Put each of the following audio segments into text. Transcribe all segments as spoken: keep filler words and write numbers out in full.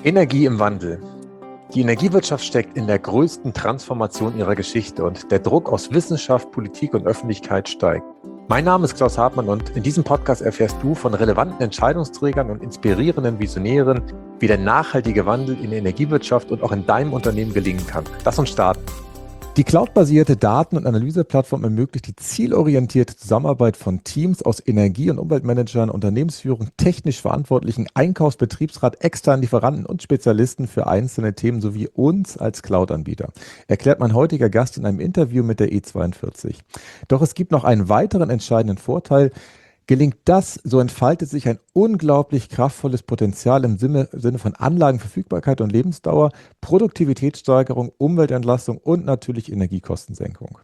Energie im Wandel. Die Energiewirtschaft steckt in der größten Transformation ihrer Geschichte und der Druck aus Wissenschaft, Politik und Öffentlichkeit steigt. Mein Name ist Klaus Hartmann und in diesem Podcast erfährst du von relevanten Entscheidungsträgern und inspirierenden Visionären, wie der nachhaltige Wandel in der Energiewirtschaft und auch in deinem Unternehmen gelingen kann. Lass uns starten. Die cloudbasierte Daten- und Analyseplattform ermöglicht die zielorientierte Zusammenarbeit von Teams aus Energie- und Umweltmanagern, Unternehmensführung, technisch Verantwortlichen, Einkaufs-, Betriebsrat, externen Lieferanten und Spezialisten für einzelne Themen sowie uns als Cloud-Anbieter, erklärt mein heutiger Gast in einem Interview mit der E zweiundvierzig. Doch es gibt noch einen weiteren entscheidenden Vorteil. Gelingt das, so entfaltet sich ein unglaublich kraftvolles Potenzial im Sinne, Sinne von Anlagenverfügbarkeit und Lebensdauer, Produktivitätssteigerung, Umweltentlastung und natürlich Energiekostensenkung.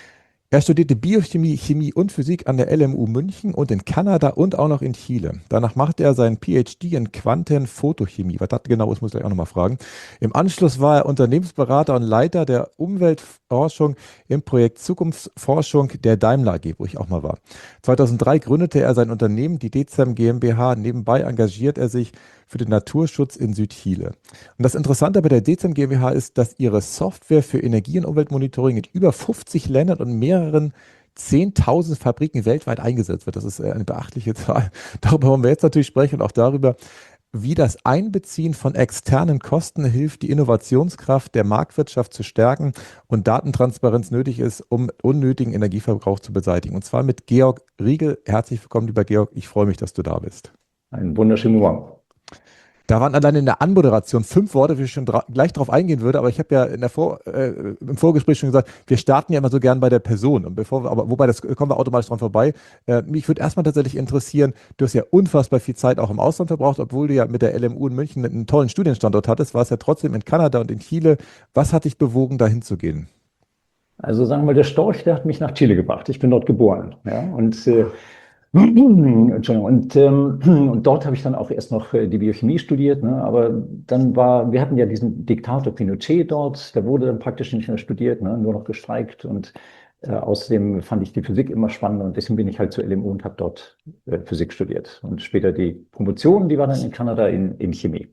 Er studierte Biochemie, Chemie und Physik an der L M U München und in Kanada und auch noch in Chile. Danach machte er seinen P H D in Quantenphotochemie. Was das genau ist, muss ich gleich auch nochmal fragen. Im Anschluss war er Unternehmensberater und Leiter der Umweltforschung im Projekt Zukunftsforschung der Daimler A G, wo ich auch mal war. zweitausenddrei gründete er sein Unternehmen, die D E Z E M GmbH. Nebenbei engagiert er sich für den Naturschutz in Südchile. Und das Interessante bei der D E Z E M GmbH ist, dass ihre Software für Energie- und Umweltmonitoring in über fünfzig Ländern und mehreren zehntausend Fabriken weltweit eingesetzt wird. Das ist eine beachtliche Zahl. Darüber wollen wir jetzt natürlich sprechen und auch darüber, wie das Einbeziehen von externen Kosten hilft, die Innovationskraft der Marktwirtschaft zu stärken und Datentransparenz nötig ist, um unnötigen Energieverbrauch zu beseitigen. Und zwar mit Georg Riegel. Herzlich willkommen, lieber Georg. Ich freue mich, dass du da bist. Einen wunderschönen Morgen. Da waren allein in der Anmoderation fünf Worte, wie ich schon dra- gleich drauf eingehen würde, aber ich habe ja in der Vor, äh, im Vorgespräch schon gesagt, wir starten ja immer so gern bei der Person. Und bevor wir, aber wobei das kommen wir automatisch dran vorbei. Äh, mich würde erstmal tatsächlich interessieren, du hast ja unfassbar viel Zeit auch im Ausland verbraucht, obwohl du ja mit der L M U in München einen tollen Studienstandort hattest, warst ja trotzdem in Kanada und in Chile. Was hat dich bewogen, dahin zu gehen? Also sagen wir mal, der Storch, der hat mich nach Chile gebracht. Ich bin dort geboren. Ja, und äh, Entschuldigung, und, ähm, und dort habe ich dann auch erst noch äh, die Biochemie studiert, ne? Aber dann war, wir hatten ja diesen Diktator Pinochet dort, der wurde dann praktisch nicht mehr studiert, ne? Nur noch gestreikt und äh, außerdem fand ich die Physik immer spannend und deswegen bin ich halt zur L M U und habe dort äh, Physik studiert. Und später die Promotion, die war dann in Kanada in, in Chemie.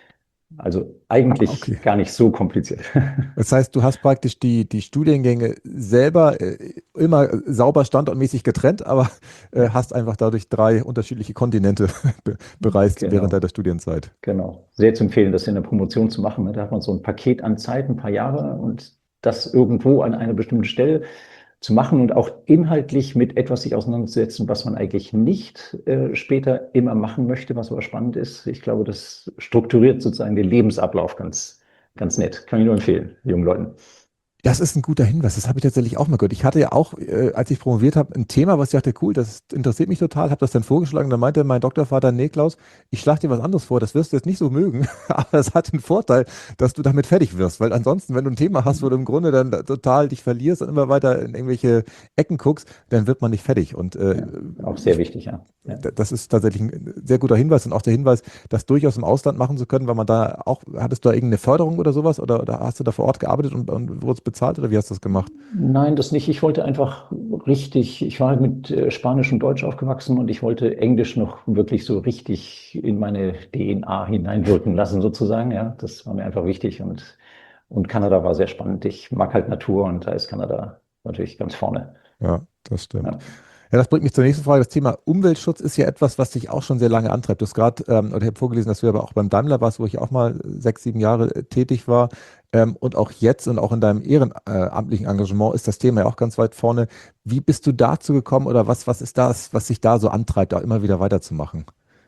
Also eigentlich Ah, okay. gar nicht so kompliziert. Das heißt, du hast praktisch die, die Studiengänge selber äh, immer sauber standortmäßig getrennt, aber äh, hast einfach dadurch drei unterschiedliche Kontinente be bereist während Genau. deiner Studienzeit. Genau. Sehr zu empfehlen, das in der Promotion zu machen. Ne? Da hat man so ein Paket an Zeit, ein paar Jahre und das irgendwo an einer bestimmten Stelle zu machen und auch inhaltlich mit etwas sich auseinanderzusetzen, was man eigentlich nicht äh, später immer machen möchte, was aber spannend ist. Ich glaube, das strukturiert sozusagen den Lebensablauf ganz, ganz nett. Kann ich nur empfehlen, jungen Leuten. Das ist ein guter Hinweis. Das habe ich tatsächlich auch mal gehört. Ich hatte ja auch, äh, als ich promoviert habe, ein Thema, was ich dachte, cool, das interessiert mich total, habe das dann vorgeschlagen. Dann meinte mein Doktorvater, nee, Klaus, ich schlage dir was anderes vor. Das wirst du jetzt nicht so mögen, aber es hat den Vorteil, dass du damit fertig wirst. Weil ansonsten, wenn du ein Thema hast, wo du im Grunde dann total dich verlierst und immer weiter in irgendwelche Ecken guckst, dann wird man nicht fertig. Und äh, Ja, auch sehr wichtig, ja. Ja. das ist tatsächlich ein sehr guter Hinweis und auch der Hinweis, das durchaus im Ausland machen zu können, weil man da auch, hattest du da irgendeine Förderung oder sowas oder, oder hast du da vor Ort gearbeitet und, und wurdest bezahlt oder wie hast du das gemacht? Nein, das nicht. Ich wollte einfach richtig, ich war halt mit äh, Spanisch und Deutsch aufgewachsen und ich wollte Englisch noch wirklich so richtig in meine D N A hineinwirken lassen, sozusagen. Ja, das war mir einfach wichtig und, und Kanada war sehr spannend. Ich mag halt Natur und da ist Kanada natürlich ganz vorne. Ja, das stimmt. Ja. Ja, das bringt mich zur nächsten Frage. Das Thema Umweltschutz ist ja etwas, was dich auch schon sehr lange antreibt. Du hast gerade, ähm, oder ich habe vorgelesen, dass du aber auch beim Daimler warst, wo ich auch mal sechs, sieben Jahre äh, tätig war. Ähm, und auch jetzt und auch in deinem ehrenamtlichen Engagement ist das Thema ja auch ganz weit vorne. Wie bist du dazu gekommen oder was, was ist das, was dich da so antreibt, da immer wieder weiterzumachen?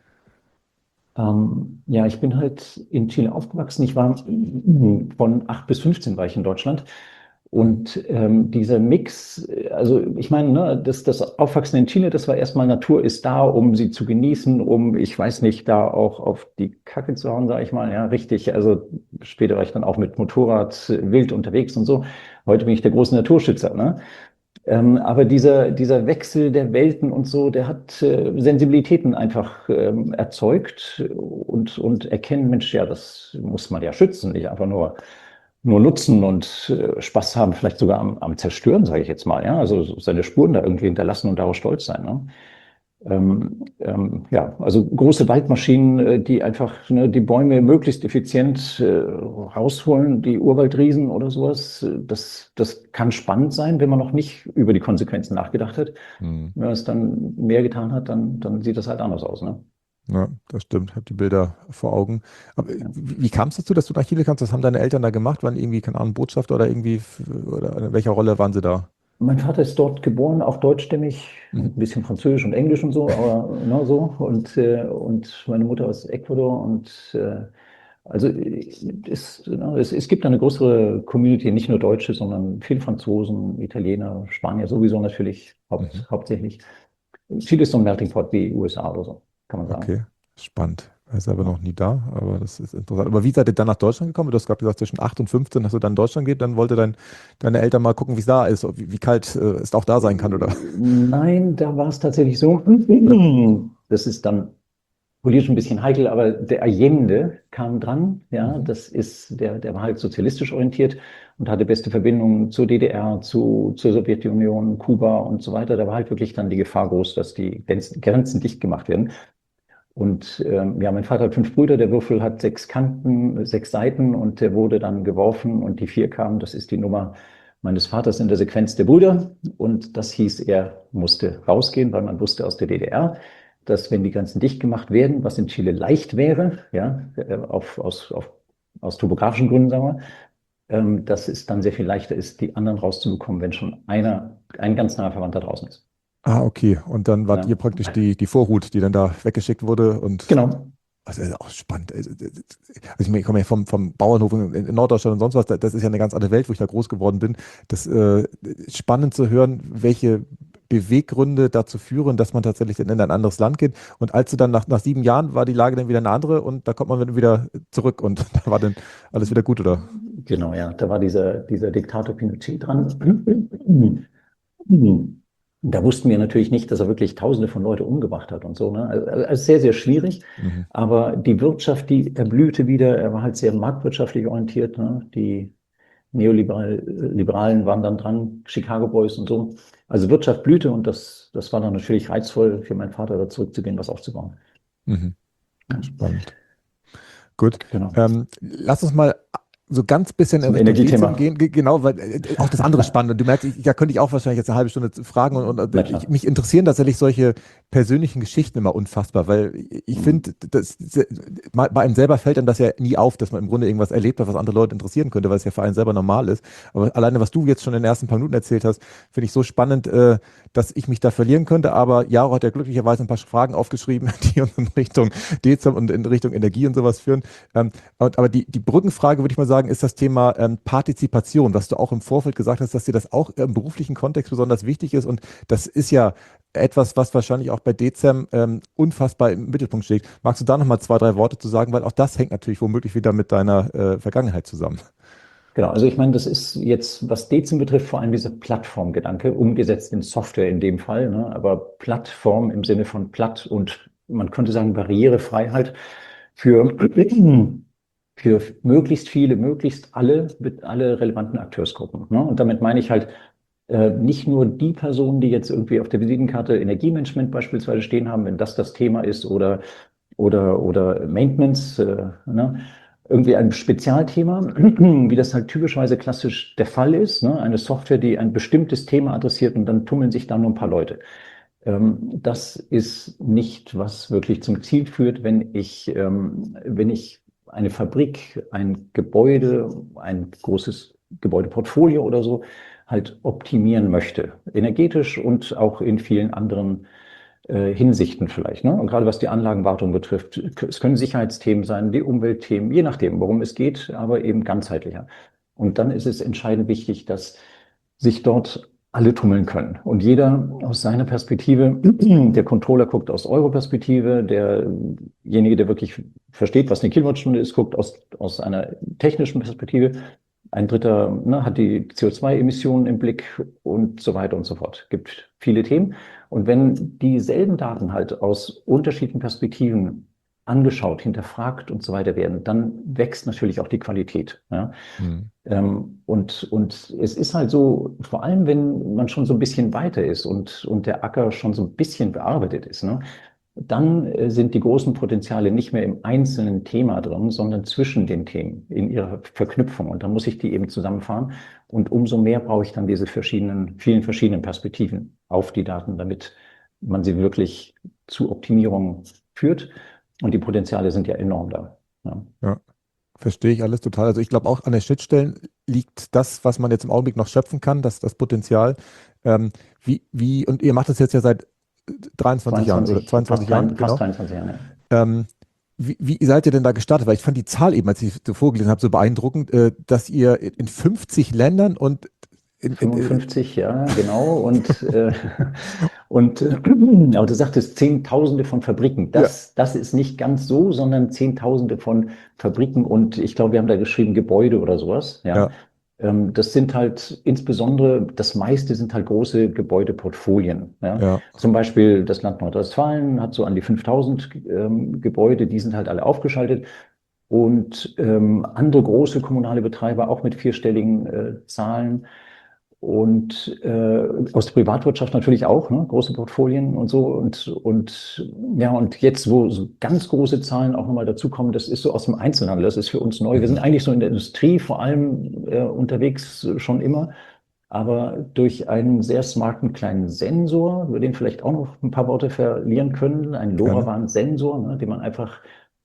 Ähm, ja, ich bin halt in Chile aufgewachsen. Ich war von acht bis fünfzehn war ich in Deutschland. Und ähm, dieser Mix, also ich meine, ne, das, das Aufwachsen in Chile, das war erstmal Natur ist da, um sie zu genießen, um, ich weiß nicht, da auch auf die Kacke zu hauen, sage ich mal. Ja, richtig. Also später war ich dann auch mit Motorrad wild unterwegs und so. Heute bin ich der große Naturschützer, ne? Ähm, aber dieser, dieser Wechsel der Welten und so, der hat äh, Sensibilitäten einfach ähm, erzeugt und, und erkennen, Mensch, ja, das muss man ja schützen, nicht einfach nur, nur nutzen und äh, Spaß haben, vielleicht sogar am, am Zerstören, sage ich jetzt mal, ja, also so seine Spuren da irgendwie hinterlassen und darauf stolz sein, ne? Ähm, ähm, ja, also große Waldmaschinen, äh, die einfach ne, die Bäume möglichst effizient äh, rausholen, die Urwaldriesen oder sowas. Äh, Das, das kann spannend sein, wenn man noch nicht über die Konsequenzen nachgedacht hat. Hm. Wenn man es dann mehr getan hat, dann, dann sieht das halt anders aus, ne? Ja, das stimmt. Ich habe die Bilder vor Augen. Aber Ja. wie, wie kam es dazu, dass du nach Chile kamst? Was haben deine Eltern da gemacht? Waren die irgendwie, keine Ahnung, Botschafter oder irgendwie, f- oder in welcher Rolle waren sie da? Mein Vater ist dort geboren, auch deutschstämmig, Mhm. ein bisschen Französisch und Englisch und so, aber ne, so. Und, äh, und meine Mutter aus Ecuador. Und äh, also äh, es, ne, es, es gibt eine größere Community, nicht nur Deutsche, sondern viele Franzosen, Italiener, Spanier sowieso natürlich, Mhm. haupt, hauptsächlich. Chile ist so ein Melting Pot wie U S A oder so, kann man sagen. Okay, spannend. Ich war selber Ja. noch nie da, aber das ist interessant. Aber wie seid ihr dann nach Deutschland gekommen? Du hast gerade gesagt, zwischen acht und fünfzehn hast du dann in Deutschland gelebt, dann wollte dein, deine Eltern mal gucken, wie es da ist, wie, wie kalt äh, es auch da sein kann, oder? Nein, da war es tatsächlich so. Ja. Das ist dann politisch ein bisschen heikel, aber der Allende kam dran, ja, Mhm. das ist, der, der war halt sozialistisch orientiert und hatte beste Verbindungen zur D D R, zu, zur Sowjetunion, Kuba und so weiter. Da war halt wirklich dann die Gefahr groß, dass die Grenzen, Grenzen dicht gemacht werden. Und ähm, ja, mein Vater hat fünf Brüder, der Würfel hat sechs Kanten, sechs Seiten und der wurde dann geworfen und die vier kamen. Das ist die Nummer meines Vaters in der Sequenz der Brüder. Und das hieß, er musste rausgehen, weil man wusste aus der D D R, dass wenn die Grenzen dicht gemacht werden, was in Chile leicht wäre, ja, äh, auf, aus, auf, aus topografischen Gründen, sagen wir, ähm, dass es dann sehr viel leichter ist, die anderen rauszubekommen, wenn schon einer, ein ganz naher Verwandter draußen ist. Ah, okay. Und dann wart Ja. ihr praktisch die, die Vorhut, die dann da weggeschickt wurde und Genau. also das ist auch spannend. Also ich, meine, ich komme ja vom, vom Bauernhof in, in Norddeutschland und sonst was. Das ist ja eine ganz andere Welt, wo ich da groß geworden bin. Das äh, ist spannend zu hören, welche Beweggründe dazu führen, dass man tatsächlich in ein anderes Land geht. Und als du dann nach, nach sieben Jahren war die Lage dann wieder eine andere und da kommt man dann wieder zurück und da war dann alles wieder gut, oder? Genau, ja. Da war dieser, dieser Diktator Pinochet dran. Da wussten wir natürlich nicht, dass er wirklich Tausende von Leute umgebracht hat und so. Ne? Also, also sehr, sehr schwierig. Mhm. Aber die Wirtschaft, die erblühte wieder. Er war halt sehr marktwirtschaftlich orientiert. Ne? Die Neoliberalen waren dann dran, Chicago Boys und so. Also Wirtschaft blühte und das, das war dann natürlich reizvoll für meinen Vater, da zurückzugehen, was aufzubauen. Mhm. Ja, Spannend. Gut. genau. Ähm, lass uns mal so ganz bisschen in Zum Richtung Dezim Energiethema. gehen. Ge- Genau, weil äh, auch das andere ist spannend. Und du merkst, ich, da könnte ich auch wahrscheinlich jetzt eine halbe Stunde fragen. Und, und Na äh, klar. ich, mich interessieren tatsächlich solche persönlichen Geschichten immer unfassbar, weil ich Mhm. finde, das, bei einem selber fällt einem das ja nie auf, dass man im Grunde irgendwas erlebt hat, was andere Leute interessieren könnte, weil es ja für einen selber normal ist. Aber alleine, was du jetzt schon in den ersten paar Minuten erzählt hast, finde ich so spannend, äh, dass ich mich da verlieren könnte. Aber Jaro hat ja glücklicherweise ein paar Fragen aufgeschrieben, die uns in Richtung Dezim und in Richtung Energie und sowas führen. Ähm, aber aber die, die Brückenfrage, würde ich mal sagen, ist das Thema ähm, Partizipation, was du auch im Vorfeld gesagt hast, dass dir das auch im beruflichen Kontext besonders wichtig ist. Und das ist ja etwas, was wahrscheinlich auch bei Dezem ähm, unfassbar im Mittelpunkt steht. Magst du da nochmal zwei, drei Worte zu sagen? Weil auch das hängt natürlich womöglich wieder mit deiner äh, Vergangenheit zusammen. Genau, also ich meine, das ist jetzt, was Dezim betrifft, vor allem dieser Plattformgedanke, umgesetzt in Software in dem Fall, ne? Aber Plattform im Sinne von platt und man könnte sagen Barrierefreiheit für, für möglichst viele, möglichst alle, alle relevanten Akteursgruppen. Ne? Und damit meine ich halt äh, nicht nur die Personen, die jetzt irgendwie auf der Visitenkarte Energiemanagement beispielsweise stehen haben, wenn das das Thema ist, oder oder, oder Maintenance, äh, ne? Irgendwie ein Spezialthema, wie das halt typischerweise klassisch der Fall ist, ne? Eine Software, die ein bestimmtes Thema adressiert und dann tummeln sich da nur ein paar Leute. Ähm, das ist nicht, was wirklich zum Ziel führt, wenn ich, ähm, wenn ich eine Fabrik, ein Gebäude, ein großes Gebäudeportfolio oder so halt optimieren möchte, energetisch und auch in vielen anderen äh, Hinsichten vielleicht. Ne? Und gerade was die Anlagenwartung betrifft, es können Sicherheitsthemen sein, die Umweltthemen, je nachdem, worum es geht, aber eben ganzheitlicher. Und dann ist es entscheidend wichtig, dass sich dort alle tummeln können. Und jeder aus seiner Perspektive, der Controller guckt aus Euro-Perspektive, derjenige, der wirklich versteht, was eine Kilowattstunde ist, guckt aus, aus einer technischen Perspektive. Ein Dritter ne, hat die C O zwei Emissionen im Blick und so weiter und so fort. Gibt viele Themen. Und wenn dieselben Daten halt aus unterschiedlichen Perspektiven angeschaut, hinterfragt und so weiter werden, dann wächst natürlich auch die Qualität. Ja. Hm. Ähm, und, und es ist halt so, vor allem wenn man schon so ein bisschen weiter ist und, und der Acker schon so ein bisschen bearbeitet ist, ne, dann äh, sind die großen Potenziale nicht mehr im einzelnen Thema drin, sondern zwischen den Themen in ihrer Verknüpfung. Und dann muss ich die eben zusammenfahren. Und umso mehr brauche ich dann diese verschiedenen, vielen verschiedenen Perspektiven auf die Daten, damit man sie wirklich zu Optimierung führt. Und die Potenziale sind ja enorm da. Ja. Ja, verstehe ich alles total. Also ich glaube auch an den Schnittstellen liegt das, was man jetzt im Augenblick noch schöpfen kann, das, das Potenzial. Ähm, wie, wie, und ihr macht das jetzt ja seit dreiundzwanzig Jahren oder zweiundzwanzig, zweiundzwanzig fast, Jahren, drein- fast genau. dreiundzwanzig Jahre. Ähm, wie, wie seid ihr denn da gestartet? Weil ich fand die Zahl eben, als ich so vorgelesen habe, so beeindruckend, äh, dass ihr in fünfzig Ländern und in, in, in, fünfundfünfzig, ja, genau. Und, äh, und äh, aber du sagtest Zehntausende von Fabriken. ja, Das, das ist nicht ganz so, sondern Zehntausende von Fabriken und ich glaube, wir haben da geschrieben Gebäude oder sowas. Ja. ja, Ähm, das sind halt insbesondere, das meiste sind halt große Gebäudeportfolien. Ja. ja, Zum Beispiel das Land Nordrhein-Westfalen hat so an die fünftausend ähm, Gebäude, die sind halt alle aufgeschaltet. Und ähm, andere große kommunale Betreiber auch mit vierstelligen äh, Zahlen. Und äh, aus der Privatwirtschaft natürlich auch, ne? Große Portfolien und so. Und, und ja, und jetzt, wo so ganz große Zahlen auch nochmal dazukommen, das ist so aus dem Einzelhandel, das ist für uns neu. Wir sind mhm. eigentlich so in der Industrie vor allem äh, unterwegs schon immer, aber durch einen sehr smarten kleinen Sensor, über den vielleicht auch noch ein paar Worte verlieren können, einen Gerne. LoRaWAN-Sensor, ne, den man einfach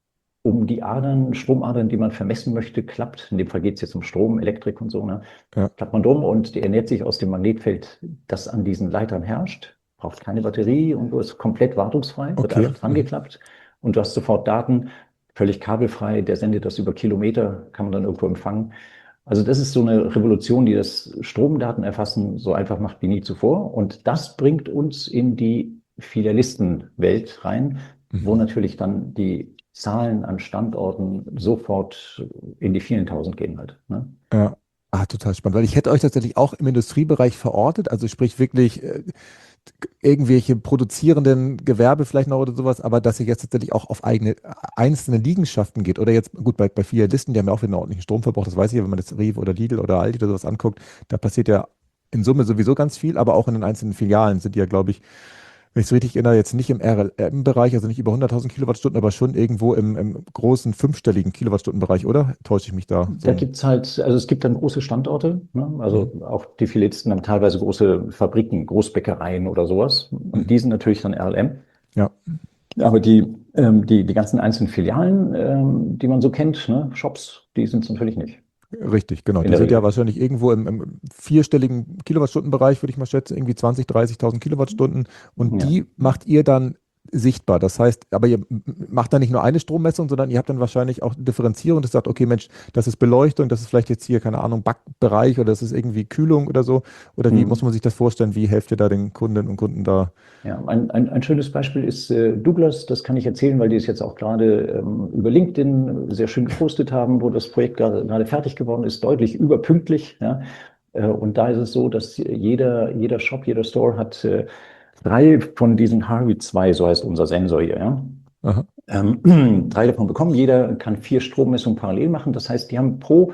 um die Adern, Stromadern, die man vermessen möchte, klappt. In dem Fall geht es jetzt um Strom, Elektrik und so, ne? Ja, Klappt man drum und die ernährt sich aus dem Magnetfeld, das an diesen Leitern herrscht. Braucht keine Batterie und ist komplett wartungsfrei, wird okay. einfach dran Mhm. geklappt und du hast sofort Daten, völlig kabelfrei. Der sendet das über Kilometer, kann man dann irgendwo empfangen. Also das ist so eine Revolution, die das Stromdatenerfassen so einfach macht wie nie zuvor. Und das bringt uns in die Filialistenwelt rein, wo Mhm. natürlich dann die Zahlen an Standorten sofort in die vielen Tausend gehen halt. Ne? Ja. Ah, total spannend, weil ich hätte euch tatsächlich auch im Industriebereich verortet, also sprich wirklich äh, irgendwelche produzierenden Gewerbe vielleicht noch oder sowas, aber dass ihr jetzt tatsächlich auch auf eigene einzelne Liegenschaften geht oder jetzt, gut, bei, bei Filialisten, die haben ja auch wieder einen ordentlichen Stromverbrauch, das weiß ich ja, wenn man das Rewe oder Lidl oder Aldi oder sowas anguckt, da passiert ja in Summe sowieso ganz viel, aber auch in den einzelnen Filialen sind die ja, glaube ich, wenn ich es richtig erinnere, jetzt nicht im R L M-Bereich, also nicht über hunderttausend Kilowattstunden, aber schon irgendwo im, im großen fünfstelligen Kilowattstundenbereich, oder? Täusche ich mich da Da so? gibt's halt, also es gibt dann große Standorte, ne? Mhm. Also auch die Filialisten haben teilweise große Fabriken, Großbäckereien oder sowas. Und Mhm. die sind natürlich dann R L M. Ja, Aber die, ähm, die, die ganzen einzelnen Filialen, ähm, die man so kennt, ne? Shops, die sind es natürlich nicht, richtig, genau. in Die der sind ja Regel. wahrscheinlich irgendwo im, im vierstelligen Kilowattstundenbereich, würde ich mal schätzen, irgendwie zwanzigtausend, dreißigtausend Kilowattstunden. Und Ja. die macht ihr dann sichtbar. Das heißt, aber ihr m- m- macht dann nicht nur eine Strommessung, sondern ihr habt dann wahrscheinlich auch Differenzierung, das sagt, okay, Mensch, das ist Beleuchtung, das ist vielleicht jetzt hier, keine Ahnung, Backbereich oder das ist irgendwie Kühlung oder so. Oder wie muss Hm. man sich das vorstellen? Wie helft ihr da den Kundinnen und Kunden da? Ja, ein, ein, ein schönes Beispiel ist äh, Douglas, das kann ich erzählen, weil die es jetzt auch gerade ähm, über LinkedIn sehr schön gepostet haben, wo das Projekt gerade gerade fertig geworden ist, deutlich überpünktlich. Ja. Äh, und da ist es so, dass jeder, jeder Shop, jeder Store hat äh, drei von diesen Harvey zwei, so heißt unser Sensor hier. Ja. Aha. Ähm, drei davon bekommen. Jeder kann vier Strommessungen parallel machen. Das heißt, die haben pro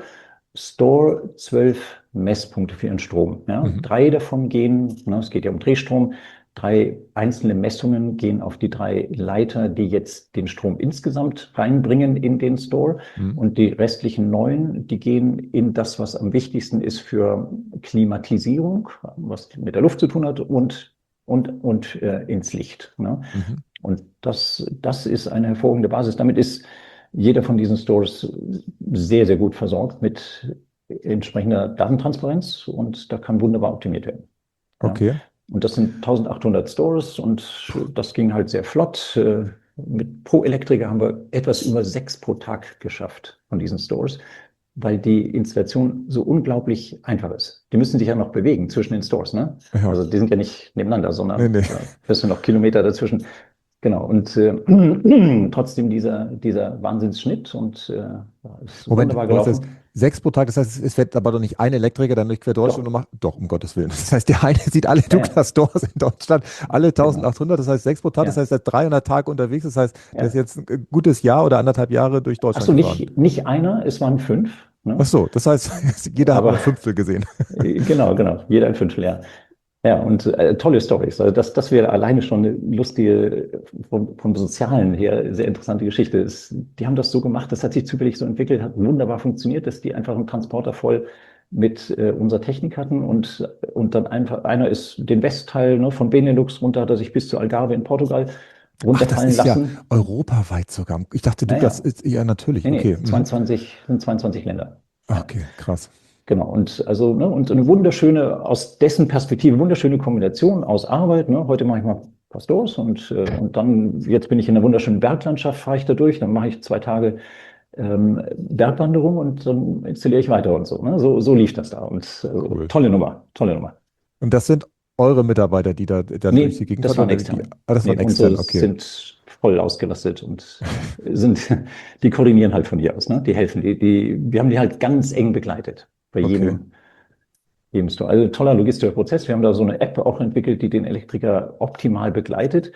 Store zwölf Messpunkte für ihren Strom. Ja. Mhm. Drei davon gehen, ne, es geht ja um Drehstrom, drei einzelne Messungen gehen auf die drei Leiter, die jetzt den Strom insgesamt reinbringen in den Store. Mhm. Und die restlichen neun, die gehen in das, was am wichtigsten ist für Klimatisierung, was mit der Luft zu tun hat und, und, und äh, ins Licht. Ne? Mhm. Und das, das ist eine hervorragende Basis. Damit ist jeder von diesen Stores sehr, sehr gut versorgt mit entsprechender Datentransparenz und da kann wunderbar optimiert werden. Ja. Okay. Und das sind eintausendachthundert Stores und das ging halt sehr flott. Äh, Mit pro Elektriker haben wir etwas über sechs pro Tag geschafft von diesen Stores, weil die Installation so unglaublich einfach ist. Die müssen sich ja noch bewegen zwischen den Stores, ne? Ja. Also die sind ja nicht nebeneinander, Nee, sondern nee. da wirst du noch Kilometer dazwischen. Genau, und äh, trotzdem dieser, dieser Wahnsinnsschnitt und äh, ist Moment, wunderbar du hast jetzt gelaufen. sechs pro Tag, das heißt, es fährt aber doch nicht ein Elektriker dann durch quer Deutschland und Doch, macht, doch, um Gottes Willen. Das heißt, der eine sieht alle ja, ja, Douglas Stores in Deutschland, alle genau. eintausendachthundert, das heißt sechs pro Tag, das Ja, heißt, er ist dreihundert Tage unterwegs, das heißt, der ist ja. jetzt ein gutes Jahr oder anderthalb Jahre durch Ach Deutschland so, gefahren. nicht, nicht einer, es waren fünf. Ne? Ach so, das heißt, jeder hat nur Aber ein Fünftel gesehen. genau, genau, jeder ein Fünftel, ja. Ja, und äh, tolle Storys. Also das, das wäre alleine schon eine lustige, vom, vom Sozialen her sehr interessante Geschichte. Es, die haben das so gemacht, das hat sich zufällig so entwickelt, hat wunderbar funktioniert, dass die einfach einen Transporter voll mit äh, unserer Technik hatten und, und dann einfach, einer ist den Westteil, ne, von Benelux runter, hat er sich bis zu Algarve in Portugal Ach, das runterfallen ist ja lassen. europaweit sogar. Ich dachte, Douglas Naja, ist ja natürlich. nee, Okay. nee, Mhm. zweiundzwanzig, sind zweiundzwanzig Länder. Ja. Okay, krass. Genau, und also, ne, und eine wunderschöne, aus dessen Perspektive, wunderschöne Kombination aus Arbeit. Ne? Heute mache ich mal Pastors und, äh, und dann, jetzt bin ich in einer wunderschönen Berglandschaft, fahre ich da durch, dann mache ich zwei Tage ähm, Bergwanderung und dann installiere ich weiter und so. Ne? So, so lief das da. Und also, Cool. tolle Nummer, tolle Nummer. Und das sind eure Mitarbeiter, die da dann durch die Nee, Gegend das fahren waren oder die? externe. Ah, das Nee, waren unsere extern, okay. sind voll ausgelastet und äh, sind, die koordinieren halt von hier aus, ne? Die helfen, die, die, wir haben die halt ganz eng begleitet bei Okay. jedem jedem Store. Also toller logistischer Prozess. Wir haben da so eine App auch entwickelt, die den Elektriker optimal begleitet.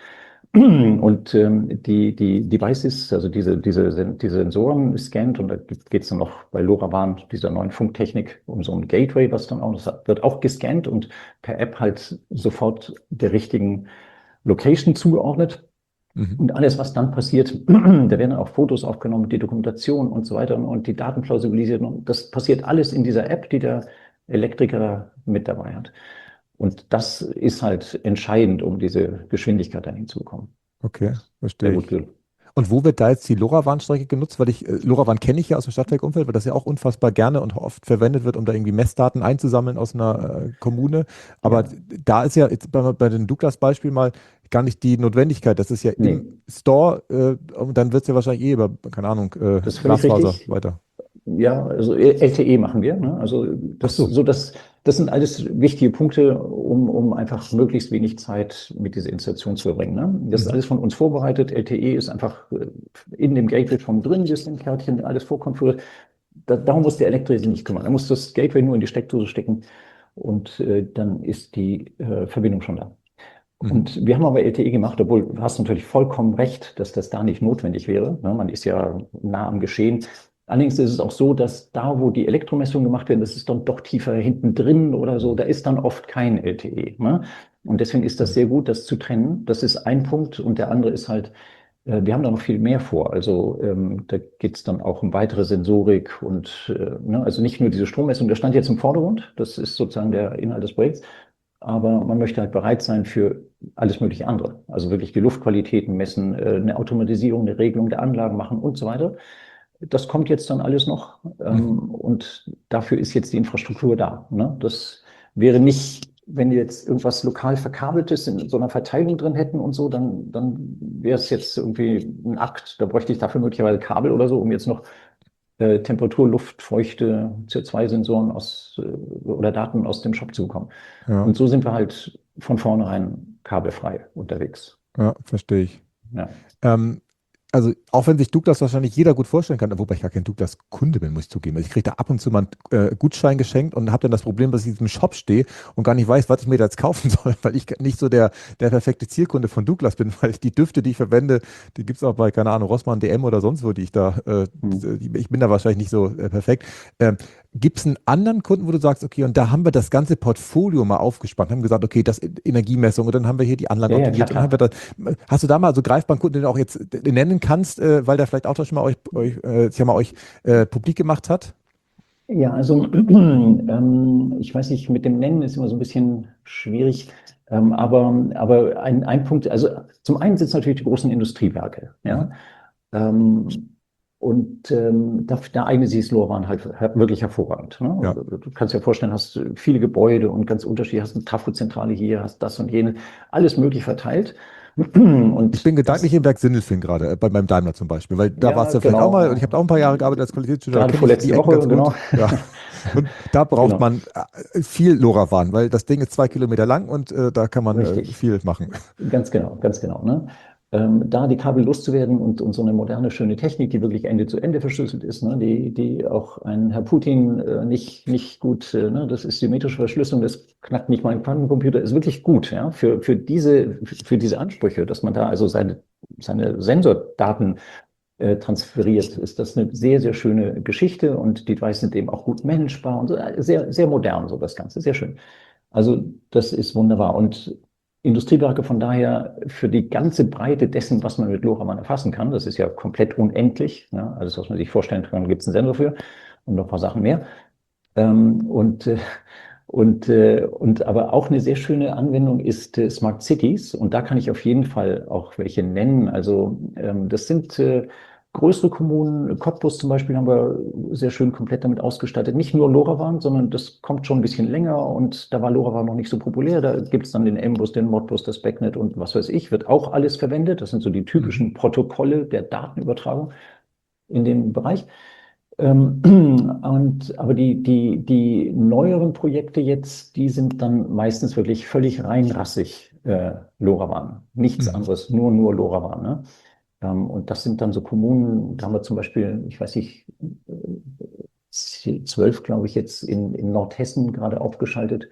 Und ähm, die, die Devices, also diese, diese, Sen- diese Sensoren scannt und da geht es dann noch bei LoRaWAN, dieser neuen Funktechnik, um so ein Gateway, was dann auch, das wird auch gescannt und per App halt sofort der richtigen Location zugeordnet. Mhm. Und alles, was dann passiert, da werden auch Fotos aufgenommen, die Dokumentation und so weiter und die Daten plausibilisiert. Und das passiert alles in dieser App, die der Elektriker mit dabei hat. Und das ist halt entscheidend, um diese Geschwindigkeit dann hinzubekommen. Okay, Sehr verstehe gut ich. gelungen. Und wo wird da jetzt die LoRaWAN-Strecke genutzt? Weil ich, äh, LoRaWAN kenne ich ja aus dem Stadtwerkumfeld, weil das ja auch unfassbar gerne und oft verwendet wird, um da irgendwie Messdaten einzusammeln aus einer äh, Kommune. Aber Ja, da ist ja jetzt bei, bei dem Douglas-Beispiel mal gar nicht die Notwendigkeit. Das ist ja nee, im Store äh, und dann wird es ja wahrscheinlich eh über, keine Ahnung, äh, das ist völlig Glasfaser richtig. weiter. Ja, also L T E machen wir. Ne? Also Ach das, so. so das, das sind alles wichtige Punkte, um, um einfach möglichst wenig Zeit mit dieser Installation zu verbringen. Ne? Das ist Mhm. alles von uns vorbereitet. L T E ist einfach äh, in dem Gateway schon drin, ist im Kärtchen alles vorkonfiguriert. Da, darum muss der Elektriker sich nicht kümmern. Er muss das Gateway nur in die Steckdose stecken und äh, dann ist die äh, Verbindung schon da. Mhm. Und wir haben aber L T E gemacht, obwohl du hast natürlich vollkommen recht, dass das da nicht notwendig wäre. Ne? Man ist ja nah am Geschehen. Allerdings ist es auch so, dass da, wo die Elektromessungen gemacht werden, das ist dann doch tiefer hinten drin oder so, da ist dann oft kein L T E. Ne? Und deswegen ist das Mhm. sehr gut, das zu trennen. Das ist ein Punkt. Und der andere ist halt, äh, wir haben da noch viel mehr vor. Also ähm, da geht es dann auch um weitere Sensorik und äh, ne? Also nicht nur diese Strommessung, das stand jetzt im Vordergrund, das ist sozusagen der Inhalt des Projekts. Aber man möchte halt bereit sein für alles mögliche andere. Also wirklich die Luftqualitäten messen, äh, eine Automatisierung, eine Regelung der Anlagen machen und so weiter. Das kommt jetzt dann alles noch. Mhm. Ähm, und dafür ist jetzt die Infrastruktur da. Ne? Das wäre nicht, wenn wir jetzt irgendwas lokal Verkabeltes in so einer Verteilung drin hätten und so, dann, dann wäre es jetzt irgendwie ein Akt. Da bräuchte ich dafür möglicherweise Kabel oder so, um jetzt noch äh, Temperatur, Luft, Feuchte, C O zwei Sensoren aus äh, oder Daten aus dem Shop zu bekommen. Ja, Und so sind wir halt von vornherein kabelfrei unterwegs. ja, verstehe ich. Ja, Ähm, also auch wenn sich Douglas wahrscheinlich jeder gut vorstellen kann, wobei ich gar kein Douglas-Kunde bin, muss ich zugeben. Also ich kriege da ab und zu mal einen äh, Gutschein geschenkt und habe dann das Problem, dass ich in diesem Shop stehe und gar nicht weiß, was ich mir da jetzt kaufen soll, weil ich nicht so der, der perfekte Zielkunde von Douglas bin, weil die Düfte, die ich verwende, die gibt es auch bei, keine Ahnung, Rossmann, D M oder sonst wo, die ich da, äh, hm. ich bin da wahrscheinlich nicht so äh, perfekt. Ähm, Gibt es einen anderen Kunden, wo du sagst, okay, und da haben wir das ganze Portfolio mal aufgespannt, haben gesagt, okay, das Energiemessung und dann haben wir hier die Anlagen Ja, ja, klar, optimiert und dann haben wir klar. das. Hast du da mal so greifbaren Kunden, den du auch jetzt nennen kannst, äh, weil der vielleicht auch schon mal euch, euch, äh, schon mal euch äh, publik gemacht hat? Ja, also ähm, ich weiß nicht, mit dem Nennen ist immer so ein bisschen schwierig. Ähm, aber aber ein, ein Punkt, also zum einen sind es natürlich die großen Industriewerke, Mhm. ja. Ähm, und ähm, da, da eignet sich das LoRaWAN halt her- wirklich hervorragend. Ne? Ja. Du kannst dir vorstellen, hast viele Gebäude und ganz unterschiedlich, hast eine Trafozentrale hier, hast das und jene, alles möglich verteilt. Ich Und bin gedanklich das, im Werk Sindelfing gerade, äh, bei meinem Daimler zum Beispiel, weil da warst ja, du ja vielleicht auch mal und ich habe genau, auch ein paar Jahre gearbeitet als Qualitätsstudent, da gerade kenne ich die vorletzte Ecken ganz Woche, gut. genau, Ja. Und da braucht genau, man äh, viel LoRaWAN, weil das Ding ist zwei Kilometer lang und äh, da kann man äh, richtig. viel machen. Ganz genau, ganz genau. Ne? Ähm, da die Kabel loszuwerden und, und so eine moderne, schöne Technik, die wirklich Ende zu Ende verschlüsselt ist, ne? die, die auch ein Herr Putin äh, nicht, nicht gut, äh, ne? Das ist symmetrische Verschlüsselung, das knackt nicht mal ein Quantencomputer, ist wirklich gut, ja? Für, für diese, für diese Ansprüche, dass man da also seine, seine Sensordaten äh, transferiert, ist das eine sehr, sehr schöne Geschichte und die Devices sind eben auch gut managebar und so, sehr, sehr modern, so das Ganze, sehr schön. Also das ist wunderbar und Industriewerke von daher für die ganze Breite dessen, was man mit LoRaWAN erfassen kann, das ist ja komplett unendlich, ne? Alles, was man sich vorstellen kann, gibt es einen Sensor für und noch ein paar Sachen mehr. Ähm, und, äh, und, äh, und aber auch eine sehr schöne Anwendung ist äh, Smart Cities und da kann ich auf jeden Fall auch welche nennen. Also ähm, das sind äh, größere Kommunen, Cottbus zum Beispiel haben wir sehr schön komplett damit ausgestattet. Nicht nur LoRaWAN, sondern das kommt schon ein bisschen länger und da war LoRaWAN noch nicht so populär. Da gibt es dann den M-Bus, den Modbus, das BACnet und was weiß ich, wird auch alles verwendet. Das sind so die typischen Mhm. Protokolle der Datenübertragung in dem Bereich. Ähm, und, aber die, die, die neueren Projekte jetzt, die sind dann meistens wirklich völlig reinrassig äh, LoRaWAN. Nichts Mhm. anderes, nur, nur LoRaWAN. Ne? Ähm, und das sind dann so Kommunen, da haben wir zum Beispiel, ich weiß nicht, äh, zwölf, glaube ich, jetzt in, in Nordhessen gerade aufgeschaltet.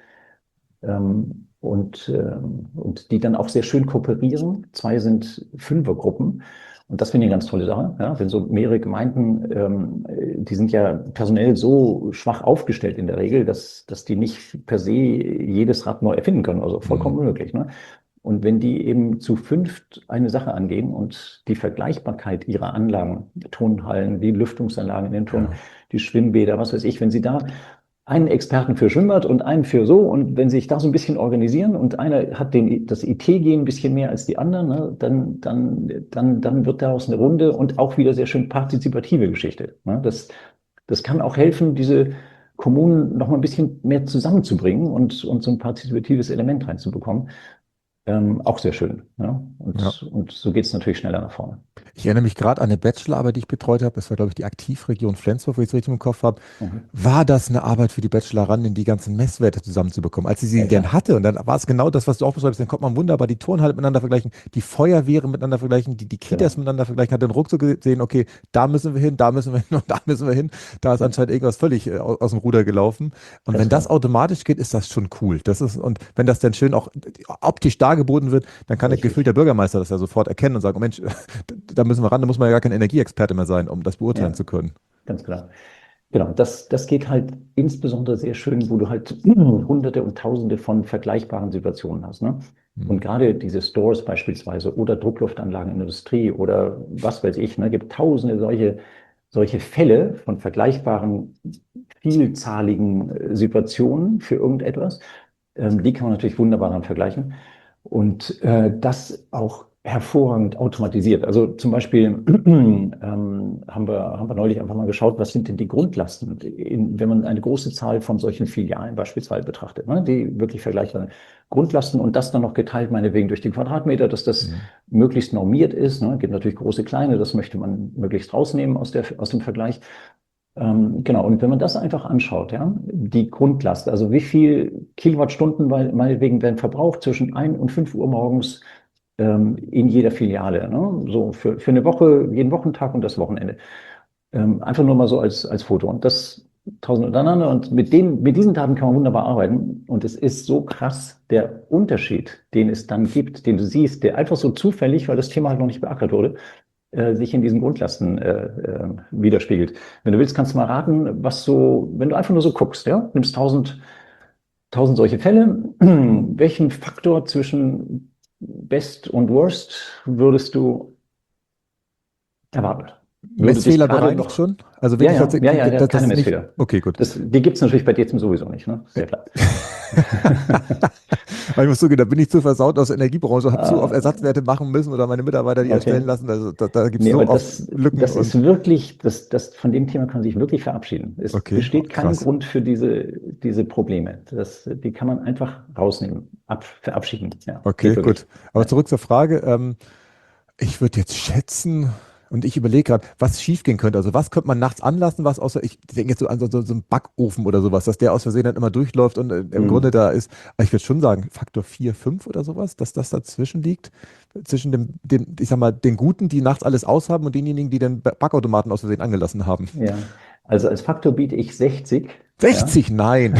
Ähm, und, ähm, und die dann auch sehr schön kooperieren. Zwei sind Fünfergruppen. Und das finde ich eine ganz tolle Sache. Ja, wenn so mehrere Gemeinden, ähm, die sind ja personell so schwach aufgestellt in der Regel, dass, dass die nicht per se jedes Rad neu erfinden können. Also vollkommen Mhm. unmöglich. Ne? Und wenn die eben zu fünft eine Sache angehen und die Vergleichbarkeit ihrer Anlagen, die Turnhallen, die Lüftungsanlagen in den Turnen, Ja. die Schwimmbäder, was weiß ich, wenn sie da einen Experten für Schwimmbad und einen für so und wenn sie sich da so ein bisschen organisieren und einer hat den, das I T-Gen ein bisschen mehr als die anderen, ne, dann, dann, dann, dann wird daraus eine runde und auch wieder sehr schön partizipative Geschichte. Ne? Das, das kann auch helfen, diese Kommunen noch mal ein bisschen mehr zusammenzubringen und, und so ein partizipatives Element reinzubekommen. Ähm, auch sehr schön. Ja? Ja. Und, und so geht es natürlich schneller nach vorne. Ich erinnere mich gerade an eine Bachelorarbeit, die ich betreut habe. Das war, glaube ich, die Aktivregion Flensburg, wenn ich es richtig im Kopf habe. Mhm. War das eine Arbeit für die Bachelorandin, die ganzen Messwerte zusammenzubekommen? Als sie Ja, sie denn klar. hatte, und dann war es genau das, was du auch beschreibst, dann konnte man wunderbar die Turnhalle miteinander vergleichen, die Feuerwehren miteinander vergleichen, die, die Kitas Genau. miteinander vergleichen, hat dann ruckzuck gesehen, okay, da müssen wir hin, da müssen wir hin und da müssen wir hin. Da ist Ja, anscheinend irgendwas völlig äh, aus, aus dem Ruder gelaufen. Und ganz wenn das genau. automatisch geht, ist das schon cool. Das ist, und wenn das dann schön auch optisch dargeboten wird, dann kann der Richtig. gefühlte Bürgermeister das ja sofort erkennen und sagen, oh Mensch, da müssen wir ran, da muss man ja gar kein Energieexperte mehr sein, um das beurteilen Ja, zu können. ganz genau. Genau, das, das geht halt insbesondere sehr schön, wo du halt Hunderte und Tausende von vergleichbaren Situationen hast. Ne? Hm. Und gerade diese Stores beispielsweise oder Druckluftanlagen in der Industrie oder was weiß ich, ne, gibt tausende solche, solche Fälle von vergleichbaren, vielzahligen äh, Situationen für irgendetwas. Ähm, die kann man natürlich wunderbar dann vergleichen. Und äh, das auch hervorragend automatisiert. Also zum Beispiel ähm, haben wir, haben wir neulich einfach mal geschaut, was sind denn die Grundlasten, in, wenn man eine große Zahl von solchen Filialen beispielsweise betrachtet, ne, die wirklich vergleichbare Grundlasten und das dann noch geteilt, meinetwegen durch den Quadratmeter, dass das Hm. möglichst normiert ist. Ne, gibt natürlich große, kleine, das möchte man möglichst rausnehmen aus der, aus dem Vergleich. Ähm, genau, und wenn man das einfach anschaut, ja, die Grundlast, also wie viel Kilowattstunden weil- meinetwegen werden verbraucht zwischen ein und fünf Uhr morgens ähm, in jeder Filiale, ne? So für, für eine Woche, jeden Wochentag und das Wochenende. Ähm, einfach nur mal so als, als Foto. Und das tausend untereinander und mit den, mit diesen Daten kann man wunderbar arbeiten. Und es ist so krass, der Unterschied, den es dann gibt, den du siehst, der einfach so zufällig, weil das Thema halt noch nicht beackert wurde, äh, sich in diesen Grundlasten äh, äh, widerspiegelt. Wenn du willst, kannst du mal raten, was so, wenn du einfach nur so guckst, ja, nimmst tausend, tausend solche Fälle, welchen Faktor zwischen Best und Worst würdest du erwarten? Würde dich Messfehler gerade bereinigt noch, schon? Also ja, wirklich ja, ja, tatsächlich, ja, der das, hat das keine ist nicht, Messfehler. okay, gut. Das, die gibt es natürlich bei dir sowieso nicht, ne? Ist ja klar. Weil ich muss zugeben, da bin ich zu versaut aus der Energiebranche, habe zu oft Ah, Ersatzwerte machen müssen oder meine Mitarbeiter die erstellen okay. lassen. Also da, da gibt es Nee, aber so oft das, Lücken das und ist wirklich, das, das, von dem Thema kann man sich wirklich verabschieden. Es okay, oh, besteht kein krass. Grund für diese, diese Probleme. Das, die kann man einfach rausnehmen, ab, verabschieden. Ja, geht Okay, wirklich. gut. Aber Ja. zurück zur Frage. Ähm, ich würde jetzt schätzen, und ich überlege gerade, was schiefgehen könnte. Also was könnte man nachts anlassen, was außer, ich denke jetzt so an so, so, so einen Backofen oder sowas, dass der aus Versehen dann immer durchläuft und äh, im Grunde Hm. da ist. Aber ich würde schon sagen, Faktor vier, fünf oder sowas, dass das dazwischen liegt. Zwischen dem, dem, ich sag mal, den Guten, die nachts alles aushaben und denjenigen, die den Backautomaten aus Versehen angelassen haben. Ja, also als Faktor biete ich sechzig. Ja. sechzig, nein.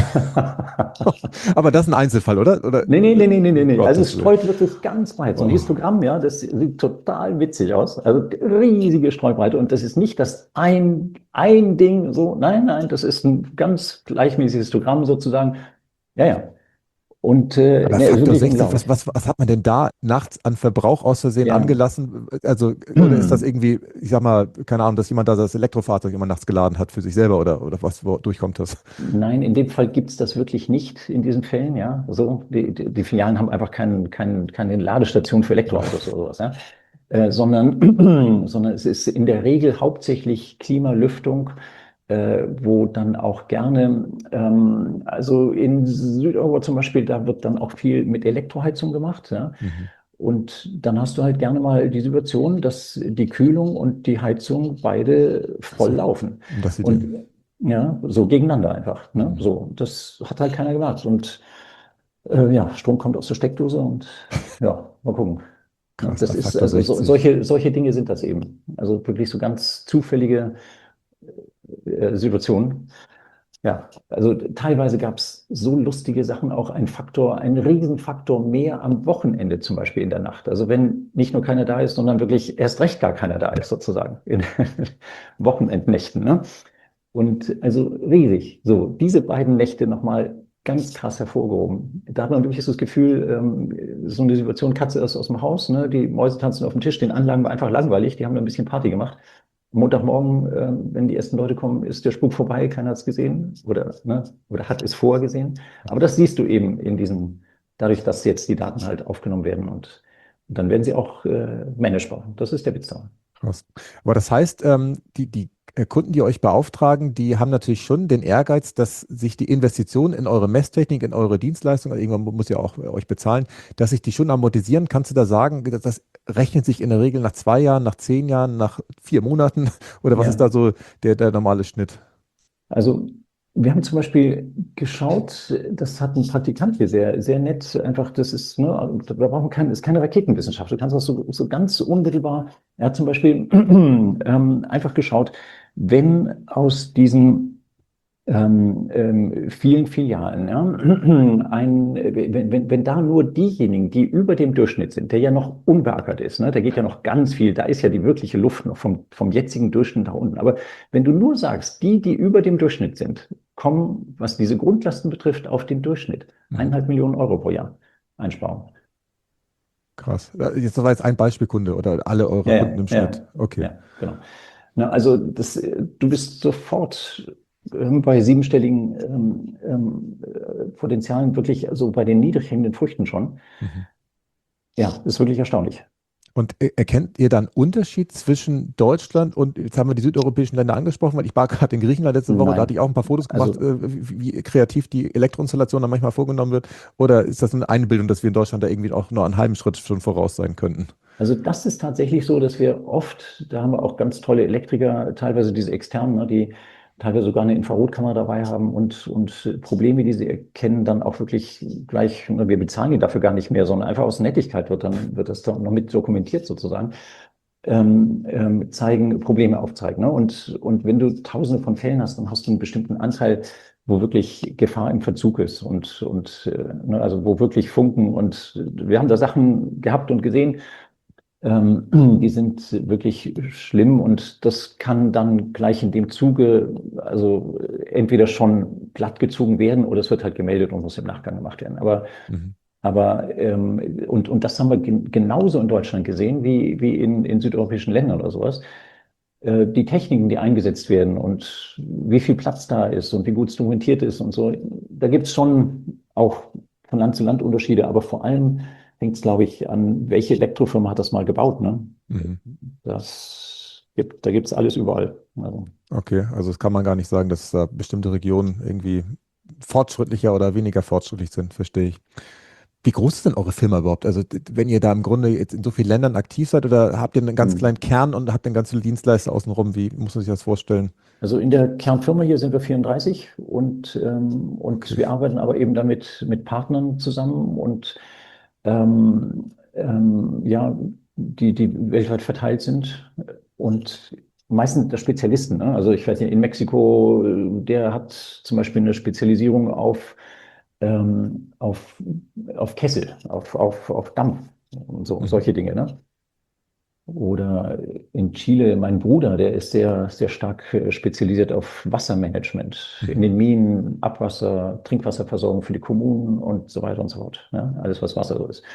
Aber das ist ein Einzelfall, oder? Oder? Nee, nee, nee, nee, nee, nee, Um nee. Also es Gottes Willen. streut wirklich ganz weit. So ein Oh, Histogramm, ja, das sieht total witzig aus. Also riesige Streubreite. Und das ist nicht das ein, ein Ding so. Nein, nein, das ist ein ganz gleichmäßiges Histogramm sozusagen. Ja, ja. Und äh, aber nee, Faktor wirklich sechzig, unglaublich. was, was, was hat man denn da nachts an Verbrauch aus Versehen Ja. angelassen? Also, oder ist das irgendwie, ich sag mal, keine Ahnung, dass jemand da das Elektrofahrzeug immer nachts geladen hat für sich selber oder, oder was, wodurch kommt das? Nein, in dem Fall gibt es das wirklich nicht in diesen Fällen, ja. So, die, die, die Filialen haben einfach kein, kein, keine Ladestation für Elektroautos oder sowas, ja. Äh, sondern, sondern es ist in der Regel hauptsächlich Klimalüftung, äh, wo dann auch gerne, ähm, also in Südeuropa zum Beispiel, da wird dann auch viel mit Elektroheizung gemacht, ja. Mhm. Und dann hast du halt gerne mal die Situation, dass die Kühlung und die Heizung beide Ach voll so, laufen. um das Idee. Und ja, so gegeneinander einfach. Ne? Mhm. So, das hat halt keiner gemacht. Und äh, ja, Strom kommt aus der Steckdose und ja, mal gucken. Ne? Krass, Das bei ist, Faktor also so, sechzig. solche, solche Dinge sind das eben. Also wirklich so ganz zufällige äh, Situationen. Ja, also teilweise gab es so lustige Sachen, auch ein Faktor, ein Riesenfaktor mehr am Wochenende zum Beispiel in der Nacht. Also wenn nicht nur keiner da ist, sondern wirklich erst recht gar keiner da ist, sozusagen, in Wochenendnächten. Ne? Und also riesig. So, diese beiden Nächte nochmal ganz krass hervorgehoben. Da hat man wirklich so das Gefühl, ähm, so eine Situation, Katze ist aus dem Haus, ne? Die Mäuse tanzen auf dem Tisch, den Anlagen war einfach langweilig, die haben da ein bisschen Party gemacht. Montagmorgen, äh, wenn die ersten Leute kommen, ist der Spuk vorbei, keiner hat es gesehen oder, ne, oder hat es vorher gesehen. Aber das siehst du eben in diesem, dadurch, dass jetzt die Daten halt aufgenommen werden und, und dann werden sie auch äh, managebar. Das ist der Witz daran. Krass. Aber das heißt, ähm, die, die äh, Kunden, die euch beauftragen, die haben natürlich schon den Ehrgeiz, dass sich die Investition in eure Messtechnik, in eure Dienstleistung, also irgendwann muss ja auch äh, euch bezahlen, dass sich die schon amortisieren. Kannst du da sagen, dass das rechnet sich in der Regel nach zwei Jahren, nach zehn Jahren, nach vier Monaten? Oder was ist Ja. da so der, der normale Schnitt? Also wir haben zum Beispiel geschaut, das hat ein Praktikant hier sehr, sehr nett, einfach, das ist, ne, da brauchen kein, ist keine Raketenwissenschaft, du kannst das so, so ganz unmittelbar, er hat zum Beispiel ähm, einfach geschaut, wenn aus diesen ähm, ähm, vielen Filialen. Ja? Ein, wenn, wenn, wenn da nur diejenigen, die über dem Durchschnitt sind, der ja noch unbeackert ist, ne? Da geht ja noch ganz viel, da ist ja die wirkliche Luft noch vom, vom jetzigen Durchschnitt nach unten. Aber wenn du nur sagst, die, die über dem Durchschnitt sind, kommen, was diese Grundlasten betrifft, auf den Durchschnitt. Mhm. Eineinhalb Millionen Euro pro Jahr Einsparung. Krass. Äh, Jetzt war jetzt ein Beispielkunde oder alle eure Ja, Kunden ja, im Schnitt. ja, Okay, ja, genau. Na, also das, äh, du bist sofort ähm, bei siebenstelligen ähm, ähm, äh, Potenzialen wirklich, also bei den niedrig hängenden Früchten schon. Mhm. Ja, ist wirklich erstaunlich. Und er- erkennt ihr dann Unterschied zwischen Deutschland und, jetzt haben wir die südeuropäischen Länder angesprochen, weil ich war gerade in Griechenland letzte Woche, da hatte ich Nein, auch ein paar Fotos gemacht, also äh, wie, wie kreativ die Elektroinstallation dann manchmal vorgenommen wird. Oder ist das eine Einbildung, dass wir in Deutschland da irgendwie auch nur einen halben Schritt schon voraus sein könnten? Also das ist tatsächlich so, dass wir oft, da haben wir auch ganz tolle Elektriker, teilweise diese externen, ne, die teilweise sogar eine Infrarotkamera dabei haben und, und Probleme, die sie erkennen, dann auch wirklich gleich, ne, wir bezahlen die dafür gar nicht mehr, sondern einfach aus Nettigkeit wird dann, wird das dann noch mit dokumentiert sozusagen, ähm, ähm, zeigen, Probleme aufzeigen. Ne? Und, und wenn du tausende von Fällen hast, dann hast du einen bestimmten Anteil, wo wirklich Gefahr im Verzug ist und, und äh, ne, also wo wirklich Funken und wir haben da Sachen gehabt und gesehen, ähm, die sind wirklich schlimm und das kann dann gleich in dem Zuge, also entweder schon plattgezogen werden oder es wird halt gemeldet und muss im Nachgang gemacht werden. Aber, Mhm. aber ähm, und, und das haben wir gen genauso in Deutschland gesehen wie, wie in, in südeuropäischen Ländern oder sowas. Äh, die Techniken, die eingesetzt werden und wie viel Platz da ist und wie gut es dokumentiert ist und so, da gibt es schon auch von Land zu Land Unterschiede, aber vor allem hängt es, glaube ich, an, welche Elektrofirma hat das mal gebaut, ne? Mhm. Das gibt, da gibt es alles überall. Also, Okay, also das kann man gar nicht sagen, dass da bestimmte Regionen irgendwie fortschrittlicher oder weniger fortschrittlich sind, verstehe ich. Wie groß ist denn eure Firma überhaupt? Also d- wenn ihr da im Grunde jetzt in so vielen Ländern aktiv seid oder habt ihr einen ganz hm. kleinen Kern und habt dann ganz viele Dienstleister außenrum? Wie muss man sich das vorstellen? Also in der Kernfirma hier sind wir vierunddreißig und, ähm, und Okay. wir arbeiten aber eben damit mit Partnern zusammen und ähm, ähm, ja, die, die weltweit verteilt sind. Und meistens der Spezialisten, ne? Also ich weiß nicht, in Mexiko, der hat zum Beispiel eine Spezialisierung auf, ähm, auf, auf Kessel, auf, auf, auf Dampf und so, Mhm. solche Dinge, ne? Oder in Chile, mein Bruder, der ist sehr, sehr stark äh, spezialisiert auf Wassermanagement in Mhm. den Minen, Abwasser, Trinkwasserversorgung für die Kommunen und so weiter und so fort. Ja, alles, was Wasser so ist.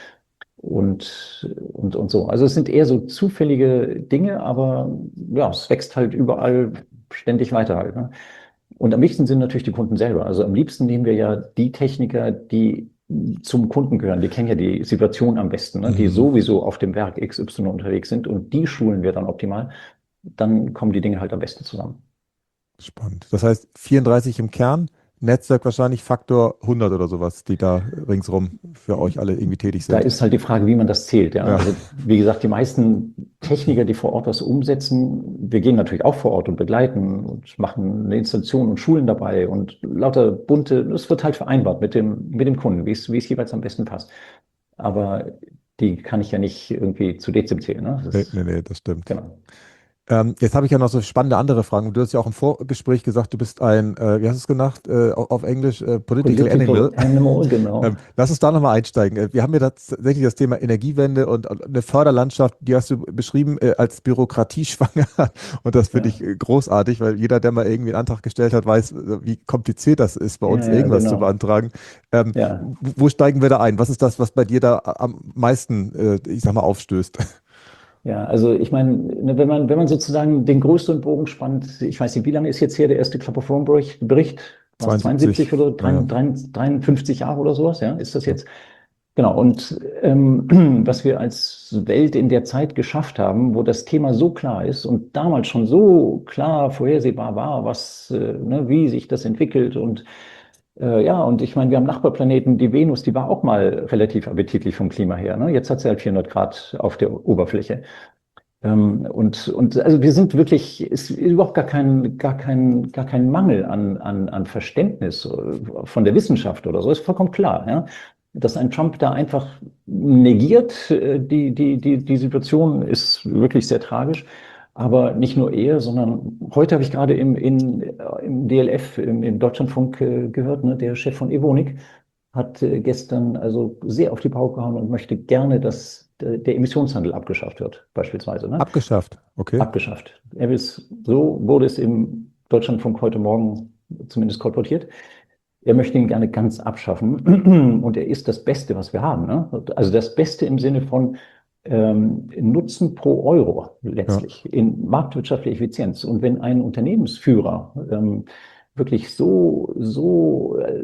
Und, und, und so. Also es sind eher so zufällige Dinge, aber ja, es wächst halt überall ständig weiter halt, ne? Und am wichtigsten sind natürlich die Kunden selber. Also am liebsten nehmen wir ja die Techniker, die zum Kunden gehören. Die kennen ja die Situation am besten, ne? Die Mhm. sowieso auf dem Werk X Y unterwegs sind und die schulen wir dann optimal. Dann kommen die Dinge halt am besten zusammen. Spannend. Das heißt, vierunddreißig im Kern, Netzwerk wahrscheinlich Faktor hundert oder sowas, die da ringsrum für euch alle irgendwie tätig Da sind. ist halt die Frage, wie man das zählt. Ja, Ja. also wie gesagt, die meisten Techniker, die vor Ort was umsetzen, wir gehen natürlich auch vor Ort und begleiten und machen eine Installation und Schulen dabei und lauter bunte, es wird halt vereinbart mit dem, mit dem Kunden, wie es, wie es jeweils am besten passt. Aber die kann ich ja nicht irgendwie zu Dezim zählen. Ne? Das Nee, ist, nee, nee, das stimmt. genau. Ähm, jetzt habe ich ja noch so spannende andere Fragen. Du hast ja auch im Vorgespräch gesagt, du bist ein, äh, wie hast du es genannt, äh, auf auf Englisch, äh, Political Animal. Political Animal, genau. Ähm, lass uns da nochmal einsteigen. Äh, Wir haben ja tatsächlich das Thema Energiewende und und eine Förderlandschaft, die hast du beschrieben äh, als bürokratieschwanger. Und das finde Ja, ich äh, großartig, weil jeder, der mal irgendwie einen Antrag gestellt hat, weiß, äh, wie kompliziert das ist, bei ja, uns ja, irgendwas zu genau. beantragen. Ähm, Ja. wo wo steigen wir da ein? Was ist das, was bei dir da am meisten, äh, ich sag mal, aufstößt? Ja, also ich meine, ne, wenn man, wenn man sozusagen den größeren Bogen spannt, ich weiß nicht, wie lange ist jetzt her der erste Club of Rome Bericht? Bericht? War es zweiundsiebzig. zweiundsiebzig oder Naja. dreiundfünfzig Jahre oder sowas? Ja, ist das Ja. jetzt? Genau. Und ähm, was wir als Welt in der Zeit geschafft haben, wo das Thema so klar ist und damals schon so klar vorhersehbar war, was, äh, ne, wie sich das entwickelt und äh, ja, und ich meine, wir haben Nachbarplaneten, die Venus, die war auch mal relativ appetitlich vom Klima her. Ne? Jetzt hat sie halt vierhundert Grad auf der Oberfläche. Ähm, und, und also wir sind wirklich, ist überhaupt gar kein, gar kein, gar kein Mangel an, an, an Verständnis äh, von der Wissenschaft oder so, ist vollkommen klar, ja. Dass ein Trump da einfach negiert, äh, die, die, die, die Situation ist wirklich sehr tragisch. Aber nicht nur er, sondern heute habe ich gerade im, in, äh, im D L F, im, im Deutschlandfunk äh, gehört, ne, der Chef von Evonik, hat äh, gestern also sehr auf die Pauke gehauen und möchte gerne, dass der, der Emissionshandel abgeschafft wird, beispielsweise. Ne? Abgeschafft. Okay. Abgeschafft. Er will es, so wurde es im Deutschlandfunk heute Morgen zumindest kolportiert. Er möchte ihn gerne ganz abschaffen und er ist das Beste, was wir haben. Ne? Also das Beste im Sinne von ähm, Nutzen pro Euro Ja. letztlich in marktwirtschaftlicher Effizienz. Und wenn ein Unternehmensführer ähm, wirklich so, so, äh,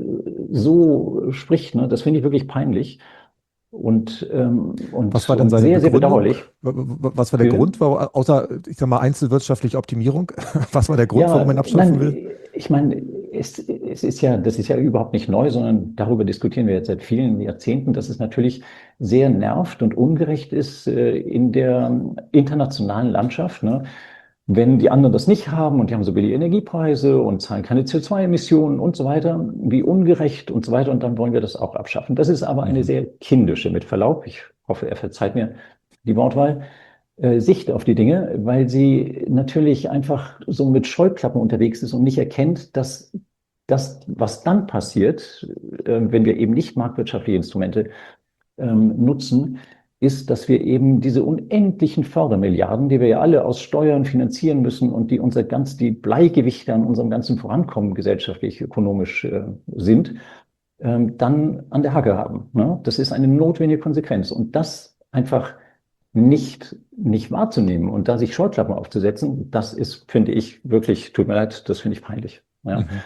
so spricht, ne, das finde ich wirklich peinlich und, ähm, Was und, war denn und seine sehr, sehr Begründung? bedauerlich. W- w- Was war der Für, Grund, warum, außer, ich sag mal, einzelwirtschaftliche Optimierung? Was war der Grund, warum Ja, man ihn abschaffen will? nein, ich meine, es, es ist ja, das ist ja überhaupt nicht neu, sondern darüber diskutieren wir jetzt seit vielen Jahrzehnten, dass es natürlich sehr nervt und ungerecht ist äh, in der internationalen Landschaft, ne? Wenn die anderen das nicht haben und die haben so billige Energiepreise und zahlen keine C O zwei Emissionen und so weiter, wie ungerecht und so weiter, und dann wollen wir das auch abschaffen. Das ist aber eine Mhm. sehr kindische, mit Verlaub, ich hoffe, er verzeiht mir die Wortwahl, äh, Sicht auf die Dinge, weil sie natürlich einfach so mit Scheuklappen unterwegs ist und nicht erkennt, dass das, was dann passiert, äh, wenn wir eben nicht marktwirtschaftliche Instrumente ähm, nutzen, ist, dass wir eben diese unendlichen Fördermilliarden, die wir ja alle aus Steuern finanzieren müssen und die unser ganz, die Bleigewichte an unserem ganzen Vorankommen gesellschaftlich, ökonomisch äh, sind, ähm, dann an der Hacke haben. Ne? Das ist eine notwendige Konsequenz. Und das einfach nicht, nicht wahrzunehmen und da sich Scheuklappen aufzusetzen, das ist, finde ich, wirklich, tut mir leid, das finde ich peinlich. Ja. Mhm.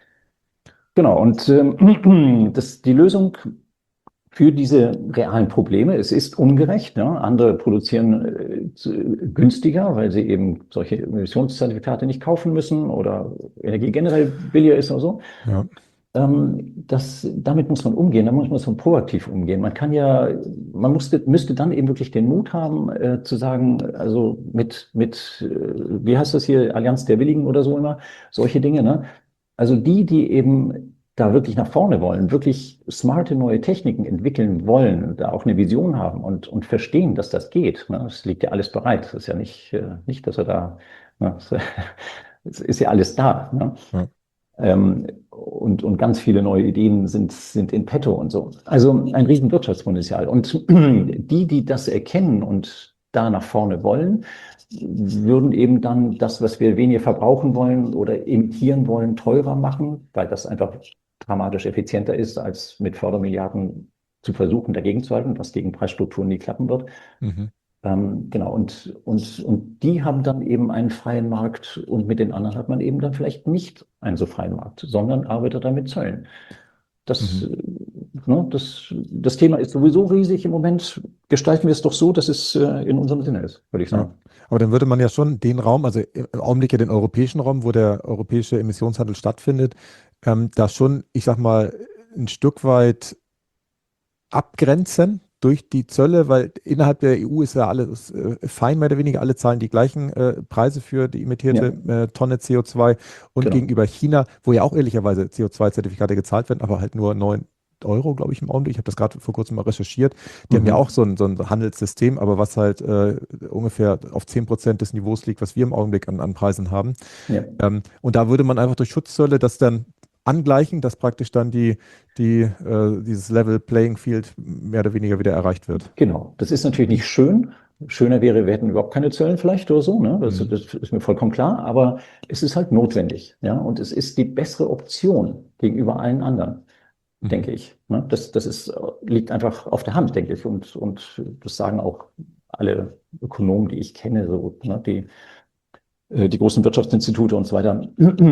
Genau, und ähm, das, die Lösung für diese realen Probleme, es ist ungerecht. Ja. Andere produzieren äh, zu- günstiger, weil sie eben solche Emissionszertifikate nicht kaufen müssen oder Energie generell billiger ist oder so. Ja. Ähm, das, damit muss man umgehen, da muss man so proaktiv umgehen. Man kann ja, man musste, müsste dann eben wirklich den Mut haben, äh, zu sagen, also mit, mit, äh, wie heißt das hier, Allianz der Willigen oder so immer, solche Dinge, ne? Also die, die eben da wirklich nach vorne wollen, wirklich smarte neue Techniken entwickeln wollen, da auch eine Vision haben und, und verstehen, dass das geht. Ne? Es liegt ja alles bereit. Es ist ja nicht, äh, nicht, dass er da Ne? Es ist ja alles da. Ne? Ja. Ähm, und, und ganz viele neue Ideen sind, sind in petto und so. Also ein riesen Wirtschaftspotenzial. Und die, die das erkennen und da nach vorne wollen, würden eben dann das, was wir weniger verbrauchen wollen oder imitieren wollen, teurer machen, weil das einfach dramatisch effizienter ist, als mit Fördermilliarden zu versuchen, dagegen zu halten, was gegen Preisstrukturen nie klappen wird. Mhm. Ähm, genau, und, und, und die haben dann eben einen freien Markt und mit den anderen hat man eben dann vielleicht nicht einen so freien Markt, sondern arbeitet dann mit Zöllen. Das, Mhm. äh, ne, das, das Thema ist sowieso riesig im Moment. Gestalten wir es doch so, dass es äh, in unserem Sinne ist, würde ich Ja. sagen. Aber dann würde man ja schon den Raum, also im Augenblick ja den europäischen Raum, wo der europäische Emissionshandel stattfindet, ähm, da schon, ich sag mal, ein Stück weit abgrenzen durch die Zölle, weil innerhalb der E U ist ja alles äh, fein, mehr oder weniger. Alle zahlen die gleichen äh, Preise für die Ja, emittierte äh, Tonne C O zwei und genau. gegenüber China, wo ja auch ehrlicherweise C O zwei Zertifikate gezahlt werden, aber halt nur neun Euro, glaube ich, im Augenblick. Ich habe das gerade vor kurzem mal recherchiert. Die haben ja auch Mhm. so ein, so ein Handelssystem, aber was halt äh, ungefähr auf zehn Prozent des Niveaus liegt, was wir im Augenblick an, an Preisen haben. Ja. Ähm, und da würde man einfach durch Schutzzölle das dann angleichen, dass praktisch dann die, die, äh, dieses Level Playing Field mehr oder weniger wieder erreicht wird. Genau. Das ist natürlich nicht schön. Schöner wäre, wir hätten überhaupt keine Zöllen vielleicht oder so, ne? Das, Mhm. das ist mir vollkommen klar. Aber es ist halt notwendig, ja. Und es ist die bessere Option gegenüber allen anderen, Mhm. denke ich. Ne? Das, das ist, liegt einfach auf der Hand, denke ich. Und, und das sagen auch alle Ökonomen, die ich kenne, so, ne? Die, äh, die großen Wirtschaftsinstitute und so weiter.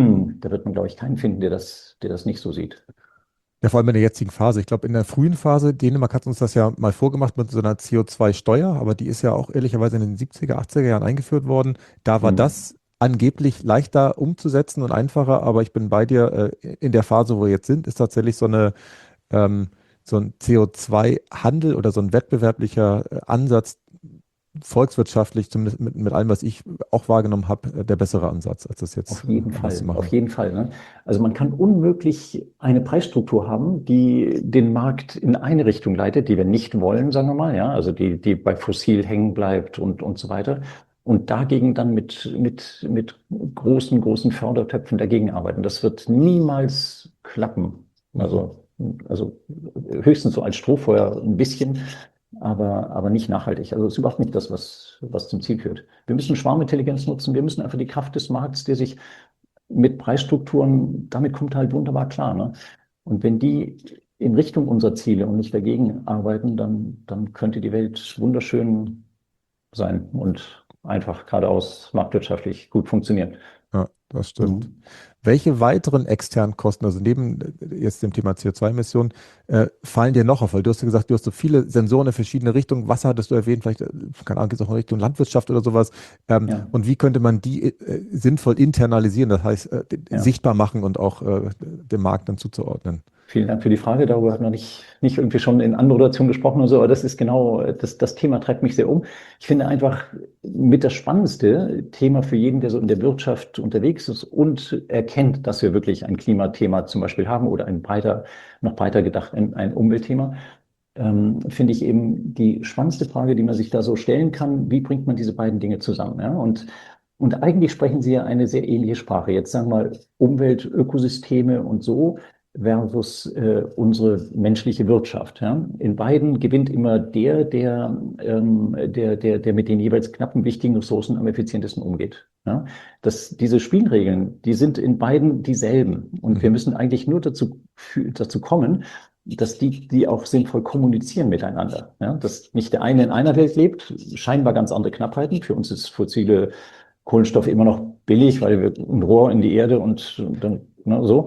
Da wird man, glaube ich, keinen finden, der das, der das nicht so sieht. Ja, vor allem in der jetzigen Phase. Ich glaube, in der frühen Phase, Dänemark hat uns das ja mal vorgemacht mit so einer C O zwei Steuer, aber die ist ja auch ehrlicherweise in den siebziger, achtziger Jahren eingeführt worden. Da war Hm. das angeblich leichter umzusetzen und einfacher, aber ich bin bei dir, äh, in der Phase, wo wir jetzt sind, ist tatsächlich so eine, ähm, so ein C O zwei Handel oder so ein wettbewerblicher äh, Ansatz, volkswirtschaftlich, zumindest mit, mit allem, was ich auch wahrgenommen habe, äh, der bessere Ansatz, als das Auf jetzt äh, jeden anders zu Fall, auf machen. jeden Fall. Ne? Also man kann unmöglich eine Preisstruktur haben, die den Markt in eine Richtung leitet, die wir nicht wollen, sagen wir mal, ja, also die, die bei fossil hängen bleibt und, und so weiter. Und dagegen dann mit, mit, mit großen, großen Fördertöpfen dagegen arbeiten. Das wird niemals klappen. Mhm. Also, also höchstens so als Strohfeuer ein bisschen, aber, aber nicht nachhaltig. Also es ist überhaupt nicht das, was, was zum Ziel führt. Wir müssen Schwarmintelligenz nutzen. Wir müssen einfach die Kraft des Markts, der sich mit Preisstrukturen, damit kommt halt wunderbar klar. Ne? Und wenn die in Richtung unserer Ziele und nicht dagegen arbeiten, dann, dann könnte die Welt wunderschön sein und einfach geradeaus marktwirtschaftlich gut funktionieren. Ja, das stimmt. Mhm. Welche weiteren externen Kosten, also neben äh, jetzt dem Thema C O zwei Emissionen, äh, fallen dir noch auf? Weil du hast ja gesagt, du hast so viele Sensoren in verschiedene Richtungen. Wasser hattest du erwähnt, vielleicht, äh, keine Ahnung, geht es auch in Richtung Landwirtschaft oder sowas. Ähm, Ja, und wie könnte man die äh, sinnvoll internalisieren, das heißt, äh, ja. sichtbar machen und auch äh, dem Markt dann zuzuordnen? Vielen Dank für die Frage. Darüber hatten wir nicht, nicht irgendwie schon in Anmoderation gesprochen oder so, aber das ist genau, das, das Thema treibt mich sehr um. Ich finde einfach mit das spannendste Thema für jeden, der so in der Wirtschaft unterwegs ist und erkennt, dass wir wirklich ein Klimathema zum Beispiel haben oder ein breiter, noch breiter gedacht, ein, ein Umweltthema, ähm, finde ich eben die spannendste Frage, die man sich da so stellen kann. Wie bringt man diese beiden Dinge zusammen? Ja? Und, und eigentlich sprechen sie ja eine sehr ähnliche Sprache. Jetzt sagen wir mal Umwelt, Ökosysteme und so versus äh, unsere menschliche Wirtschaft. Ja? In beiden gewinnt immer der, der, ähm, der, der, der mit den jeweils knappen wichtigen Ressourcen am effizientesten umgeht. Ja? Das, diese Spielregeln, die sind in beiden dieselben. Und wir Mhm. müssen eigentlich nur dazu, dazu kommen, dass die, die auch sinnvoll kommunizieren miteinander. Ja? Dass nicht der eine in einer Welt lebt, scheinbar ganz andere Knappheiten. Für uns ist fossile Kohlenstoff immer noch billig, weil wir ein Rohr in die Erde und dann ne, so.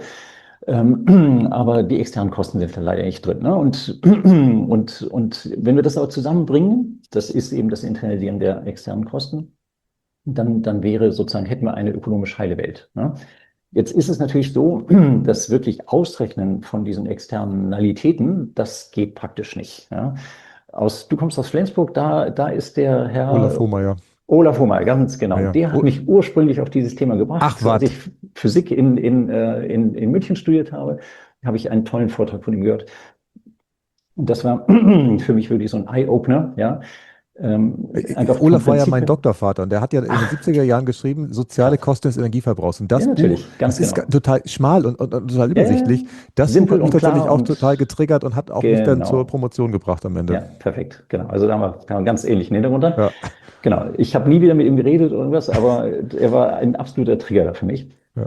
Ähm, aber die externen Kosten sind da leider nicht drin. Ne? Und, und, und wenn wir das aber zusammenbringen, das ist eben das Internalisieren der externen Kosten, dann, dann wäre sozusagen, hätten wir eine ökonomisch heile Welt. Ne? Jetzt ist es natürlich so, dass wirklich Ausrechnen von diesen Externalitäten, das geht praktisch nicht. Ja? Aus, du kommst aus Flensburg, da, da ist der Olaf Herr Hohmeier. Olaf Hohmeier, ganz Ah, genau. ja. Der hat Oh, mich ursprünglich auf dieses Thema ach, gebracht. Als was. ich Physik in, in, äh, in, in München studiert habe, habe ich einen tollen Vortrag von ihm gehört. Und das war für mich wirklich so ein Eye-Opener, ja. Ähm, Äh, einfach vom Olaf war ja Prinzip mein her. Doktorvater und der hat ja in den Ach, siebziger Jahren geschrieben, soziale krass. Kosten des Energieverbrauchs. Und Ja, das Buch, natürlich, das ganz ist ga- genau. total schmal und, und, und total Ja, ja, ja. übersichtlich. Das Buch hat Simpel mich und tatsächlich klar auch total und getriggert und hat auch mich dann zur genau. Promotion gebracht am Ende. Ja, perfekt, genau. Also da haben wir, da haben wir einen ganz ähnlichen Hintergrund dran. Ja, Genau. Ich habe nie wieder mit ihm geredet oder irgendwas, aber er war ein absoluter Trigger für mich. ja.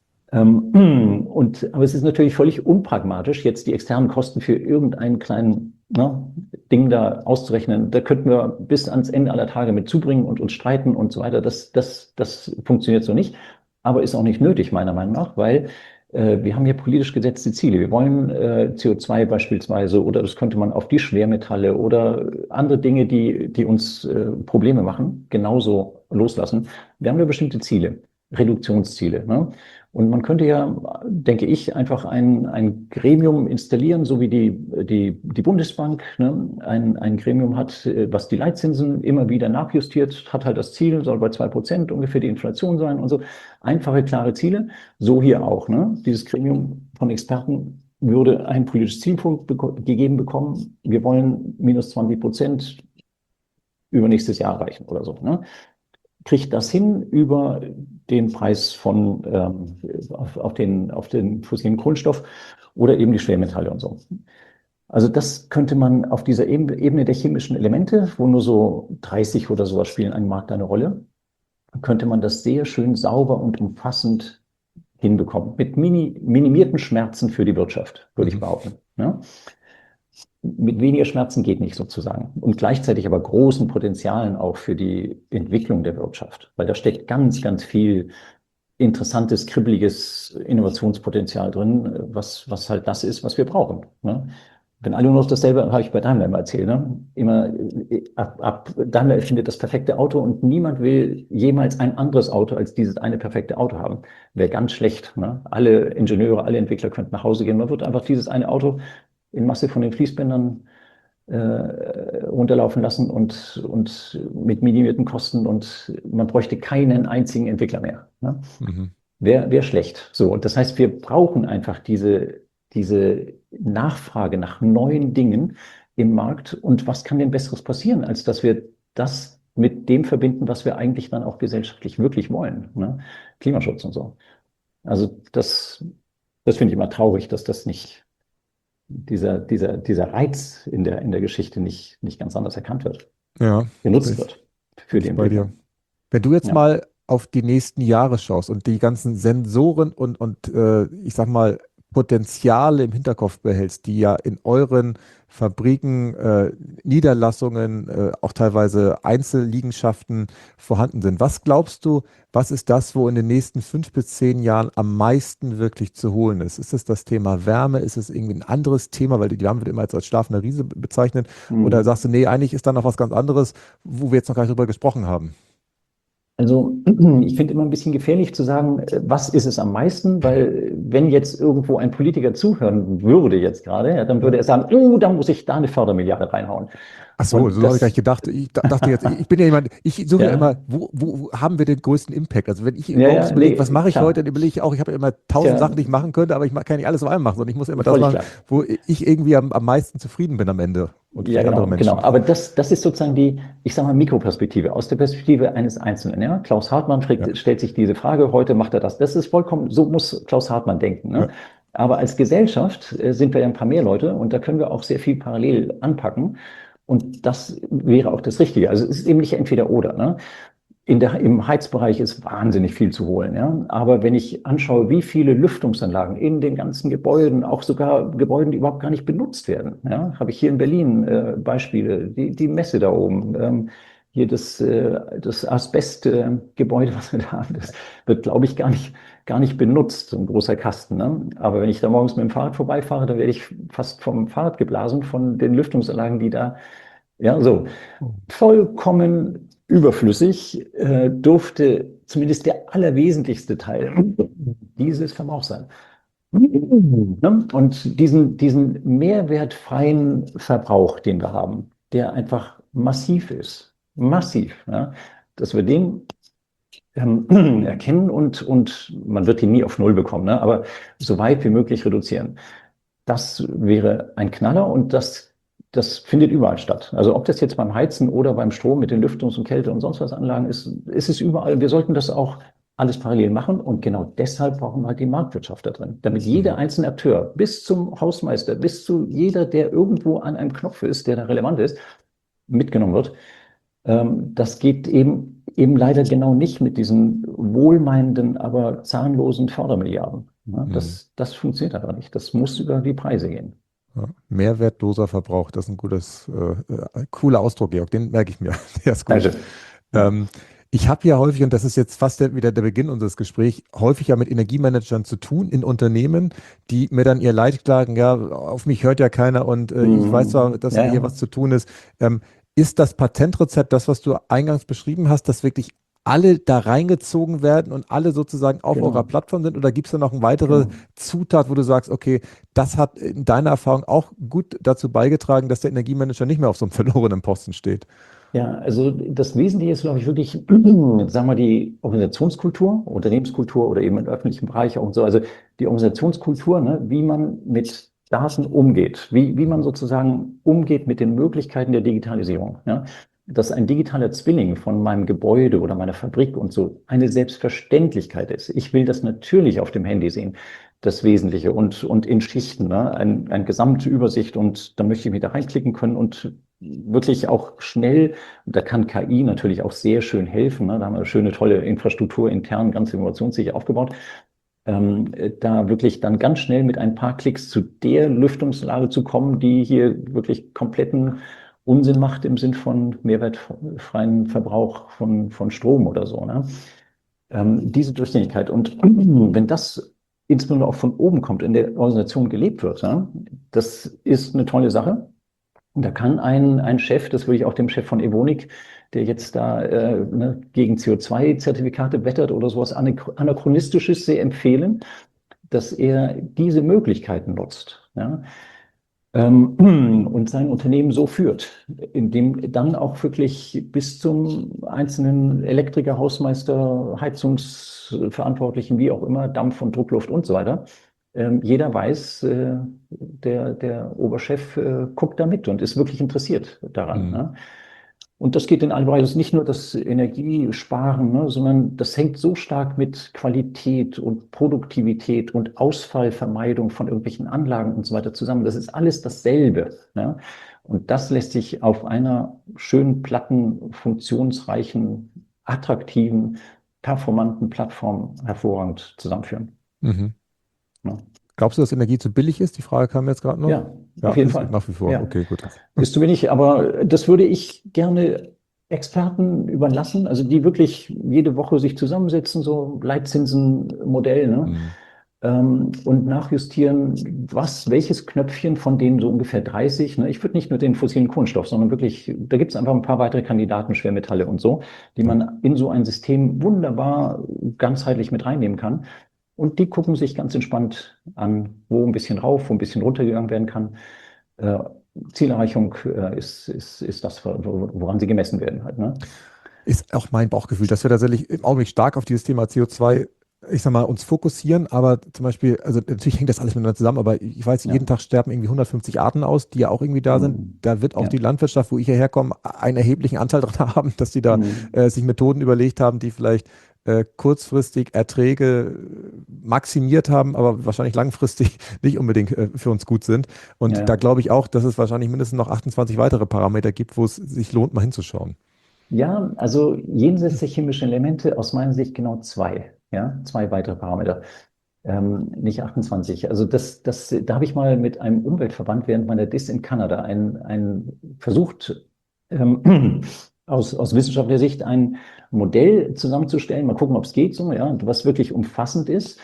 Ähm, und, aber es ist natürlich völlig unpragmatisch, jetzt die externen Kosten für irgendeinen kleinen, ne, Ding da auszurechnen. Da könnten wir bis ans Ende aller Tage mit zubringen und uns streiten und so weiter. Das, das, das funktioniert so nicht, aber ist auch nicht nötig, meiner Meinung nach, weil äh, wir haben hier politisch gesetzte Ziele. Wir wollen äh, C O zwei beispielsweise oder das könnte man auf die Schwermetalle oder andere Dinge, die, die uns äh, Probleme machen, genauso loslassen. Wir haben ja bestimmte Ziele, Reduktionsziele. Ne? Und man könnte ja, denke ich, einfach ein, ein Gremium installieren, so wie die, die, die Bundesbank, ne, ein, ein Gremium hat, äh, was die Leitzinsen immer wieder nachjustiert, hat halt das Ziel, soll bei zwei Prozent ungefähr die Inflation sein und so. Einfache, klare Ziele. So hier auch. Ne? Dieses Gremium von Experten würde ein politisches Ziel beko- gegeben bekommen. Wir wollen minus zwanzig Prozent übernächstes Jahr erreichen oder so. Ne? Kriegt das hin über den Preis von ähm, auf, auf den auf den fossilen Kohlenstoff oder eben die Schwermetalle und so. Also das könnte man auf dieser Ebene der chemischen Elemente, wo nur so dreißig oder sowas spielen einen Markt eine Rolle, könnte man das sehr schön sauber und umfassend hinbekommen. Mit mini, minimierten Schmerzen für die Wirtschaft, würde ich Mhm. behaupten. Ja? Mit weniger Schmerzen geht nicht sozusagen. Und gleichzeitig aber großen Potenzialen auch für die Entwicklung der Wirtschaft. Weil da steckt ganz, ganz viel interessantes, kribbeliges Innovationspotenzial drin, was, was halt das ist, was wir brauchen. Ne? Wenn alle nur noch dasselbe, habe ich bei Daimler immer erzählt, ne? Immer ab, ab Daimler erfindet das perfekte Auto und niemand will jemals ein anderes Auto als dieses eine perfekte Auto haben. Wäre ganz schlecht. Ne? Alle Ingenieure, alle Entwickler könnten nach Hause gehen. Man wird einfach dieses eine Auto in Masse von den Fließbändern äh, runterlaufen lassen und, und mit minimierten Kosten und man bräuchte keinen einzigen Entwickler mehr. Ne? Mhm. Wäre wär schlecht. So, und das heißt, wir brauchen einfach diese, diese Nachfrage nach neuen Dingen im Markt. Und was kann denn Besseres passieren, als dass wir das mit dem verbinden, was wir eigentlich dann auch gesellschaftlich wirklich wollen? Ne? Klimaschutz und so. Also das, das finde ich immer traurig, dass das nicht dieser, dieser, dieser Reiz in der, in der Geschichte nicht, nicht ganz anders erkannt wird, Ja, bin genutzt ich, wird für bin die ich bei dir. Entwicklung. Wenn du jetzt Ja. mal auf die nächsten Jahre schaust und die ganzen Sensoren und, und äh, ich sag mal, Potenziale im Hinterkopf behältst, die ja in euren Fabriken, äh, Niederlassungen, äh, auch teilweise Einzelliegenschaften vorhanden sind. Was glaubst du, was ist das, wo in den nächsten fünf bis zehn Jahren am meisten wirklich zu holen ist? Ist es das Thema Wärme? Ist es irgendwie ein anderes Thema, weil die Wärme wird immer jetzt als schlafender Riese bezeichnet? Oder Mhm. sagst du, nee, eigentlich ist da noch was ganz anderes, wo wir jetzt noch gar nicht drüber gesprochen haben? Also ich finde immer ein bisschen gefährlich zu sagen, äh, was ist es am meisten, weil äh, wenn jetzt irgendwo ein Politiker zuhören würde jetzt gerade, ja, dann würde Ja. er sagen, oh, da muss ich da eine Fördermilliarde reinhauen. Ach so, Und so habe ich gar nicht das, gedacht. Ich da- dachte jetzt, ich, ich bin ja jemand, ich suche ja ja, immer, wo, wo, wo haben wir den größten Impact? Also wenn ich ja, morgens ja, überlege, was nee, mache ich heute, dann klar, überlege ich auch, ich habe ja immer ist tausend ja Sachen, die ich machen könnte, aber ich ma- kann nicht alles auf einmal machen, sondern ich muss immer das völlig machen, klar. wo ich irgendwie am, am meisten zufrieden bin am Ende und Ja, vielleicht andere genau, genau. Menschen. Aber das, das ist sozusagen die, ich sage mal, Mikroperspektive aus der Perspektive eines Einzelnen. Ja? Klaus Hartmann Ja, fragt, stellt sich diese Frage, heute macht er das. Das ist vollkommen, so muss Klaus Hartmann denken. Ne? ja, Aber als Gesellschaft äh, sind wir ja ein paar mehr Leute und da können wir auch sehr viel parallel anpacken. Und das wäre auch das Richtige. Also es ist eben nicht entweder oder. Ne? In der, im Heizbereich ist wahnsinnig viel zu holen. Ja? Aber wenn ich anschaue, wie viele Lüftungsanlagen in den ganzen Gebäuden, auch sogar Gebäuden, die überhaupt gar nicht benutzt werden, ja? Habe ich hier in Berlin äh, Beispiele, die, die Messe da oben, ähm, hier das, äh, das Asbest-Gebäude, was wir da haben, das wird, glaube ich, gar nicht, gar nicht benutzt, so ein großer Kasten. Ne? Aber wenn ich da morgens mit dem Fahrrad vorbeifahre, dann werde ich fast vom Fahrrad geblasen von den Lüftungsanlagen, die da, ja, so vollkommen überflüssig, äh, durfte zumindest der allerwesentlichste Teil dieses Verbrauchs sein. Ne? Und diesen, diesen mehrwertfreien Verbrauch, den wir haben, der einfach massiv ist, massiv, ja, dass wir den ähm, erkennen und, und man wird ihn nie auf Null bekommen, ne? Aber so weit wie möglich reduzieren. Das wäre ein Knaller und das das findet überall statt. Also ob das jetzt beim Heizen oder beim Strom mit den Lüftungs- und Kälte- und sonst was Anlagen ist, ist es überall. Wir sollten das auch alles parallel machen und genau deshalb brauchen wir halt die Marktwirtschaft da drin, damit jeder einzelne Akteur bis zum Hausmeister, bis zu jeder, der irgendwo an einem Knopf ist, der da relevant ist, mitgenommen wird. Ähm, das geht eben, eben leider genau nicht mit diesen wohlmeinenden, aber zahnlosen Fördermilliarden. Ja, das, das funktioniert aber nicht. Das muss über die Preise gehen. Ja, mehrwertloser Verbrauch, das ist ein gutes, äh, äh, cooler Ausdruck, Georg, den merke ich mir. Der ist gut. Also, ja. Ähm, ich habe ja häufig, und das ist jetzt fast der, wieder der Beginn unseres Gesprächs, häufig ja mit Energiemanagern zu tun in Unternehmen, die mir dann ihr Leid klagen, ja, auf mich hört ja keiner und äh, ich weiß zwar, dass Ja, hier ja. was zu tun ist. Ähm, ist das Patentrezept das, was du eingangs beschrieben hast, dass wirklich alle da reingezogen werden und alle sozusagen auf Genau. eurer Plattform sind? Oder gibt es da noch eine weitere Genau. Zutat, wo du sagst, okay, das hat in deiner Erfahrung auch gut dazu beigetragen, dass der Energiemanager nicht mehr auf so einem verlorenen Posten steht? Ja, also das Wesentliche ist, glaube ich, wirklich, sagen wir, die Organisationskultur, Unternehmenskultur oder eben im öffentlichen Bereich auch und so. Also die Organisationskultur, ne, wie man mit Daten umgeht, wie, wie man sozusagen umgeht mit den Möglichkeiten der Digitalisierung. Ja. Dass ein digitaler Zwilling von meinem Gebäude oder meiner Fabrik und so eine Selbstverständlichkeit ist. Ich will das natürlich auf dem Handy sehen, das Wesentliche und, und in Schichten, ne, ein, eine gesamte Übersicht und dann möchte ich mich da reinklicken können und wirklich auch schnell, da kann K I natürlich auch sehr schön helfen. Ne? Da haben wir eine schöne, tolle Infrastruktur intern, ganz innovationssicher aufgebaut. Ähm, da wirklich dann ganz schnell mit ein paar Klicks zu der Lüftungslage zu kommen, die hier wirklich kompletten Unsinn macht im Sinn von mehrwertfreien Verbrauch von, von Strom oder so. Ne? Ähm, diese Durchgängigkeit. Und wenn das insbesondere auch von oben kommt, in der Organisation gelebt wird, ja, das ist eine tolle Sache. Und da kann ein, ein Chef, das würde ich auch dem Chef von Evonik, der jetzt da äh, ne, gegen C O zwei Zertifikate wettert oder sowas Anachronistisches sehr empfehlen, dass er diese Möglichkeiten nutzt. Ja? Ähm, und sein Unternehmen so führt, indem dann auch wirklich bis zum einzelnen Elektriker, Hausmeister, Heizungsverantwortlichen, wie auch immer, Dampf und Druckluft und so weiter, ähm, jeder weiß, äh, der, der Oberchef äh, guckt da mit und ist wirklich interessiert daran. Mhm. Ne? Und das geht in alle Bereiche. Das ist nicht nur das Energiesparen, ne, sondern das hängt so stark mit Qualität und Produktivität und Ausfallvermeidung von irgendwelchen Anlagen und so weiter zusammen. Das ist alles dasselbe. Ne? Und das lässt sich auf einer schönen, platten, funktionsreichen, attraktiven, performanten Plattform hervorragend zusammenführen. Mhm. Ne? Glaubst du, dass Energie zu billig ist? Die Frage kam jetzt gerade noch. Ja, Ja, auf jeden ist Fall. nach wie vor. Ja. Okay, gut. Ist zu wenig, aber das würde ich gerne Experten überlassen, also die wirklich jede Woche sich zusammensetzen, so Leitzinsenmodell, ne? Mhm. Ähm, und nachjustieren, was, welches Knöpfchen von den so ungefähr dreißig, ne? Ich würde nicht nur den fossilen Kohlenstoff, sondern wirklich, da gibt es einfach ein paar weitere Kandidaten, Schwermetalle und so, die Ja. man in so ein System wunderbar ganzheitlich mit reinnehmen kann. Und die gucken sich ganz entspannt an, wo ein bisschen rauf, wo ein bisschen runtergegangen werden kann. Äh, Zielerreichung äh, ist, ist, ist das, woran sie gemessen werden halt, ne? Ist auch mein Bauchgefühl, dass wir tatsächlich im Augenblick stark auf dieses Thema C O zwei, ich sag mal, uns fokussieren, aber zum Beispiel, also natürlich hängt das alles miteinander zusammen, aber ich weiß, Ja. jeden Tag sterben irgendwie hundertfünfzig Arten aus, die ja auch irgendwie da sind. Mhm. Da wird auch Ja. die Landwirtschaft, wo ich hierher komme, einen erheblichen Anteil dran haben, dass die da Mhm. äh, sich Methoden überlegt haben, die vielleicht äh, kurzfristig Erträge maximiert haben, aber wahrscheinlich langfristig nicht unbedingt äh, für uns gut sind. Und Ja, ja. da glaube ich auch, dass es wahrscheinlich mindestens noch achtundzwanzig weitere Parameter gibt, wo es sich lohnt, mal hinzuschauen. Ja, also jenseits der chemischen Elemente aus meiner Sicht genau zwei, ja, zwei weitere Parameter, ähm, nicht achtundzwanzig. Also das, das, da habe ich mal mit einem Umweltverband während meiner Dis in Kanada ein, ein versucht, ähm, aus, aus wissenschaftlicher Sicht ein Modell zusammenzustellen. Mal gucken, ob es geht, so, ja, was wirklich umfassend ist.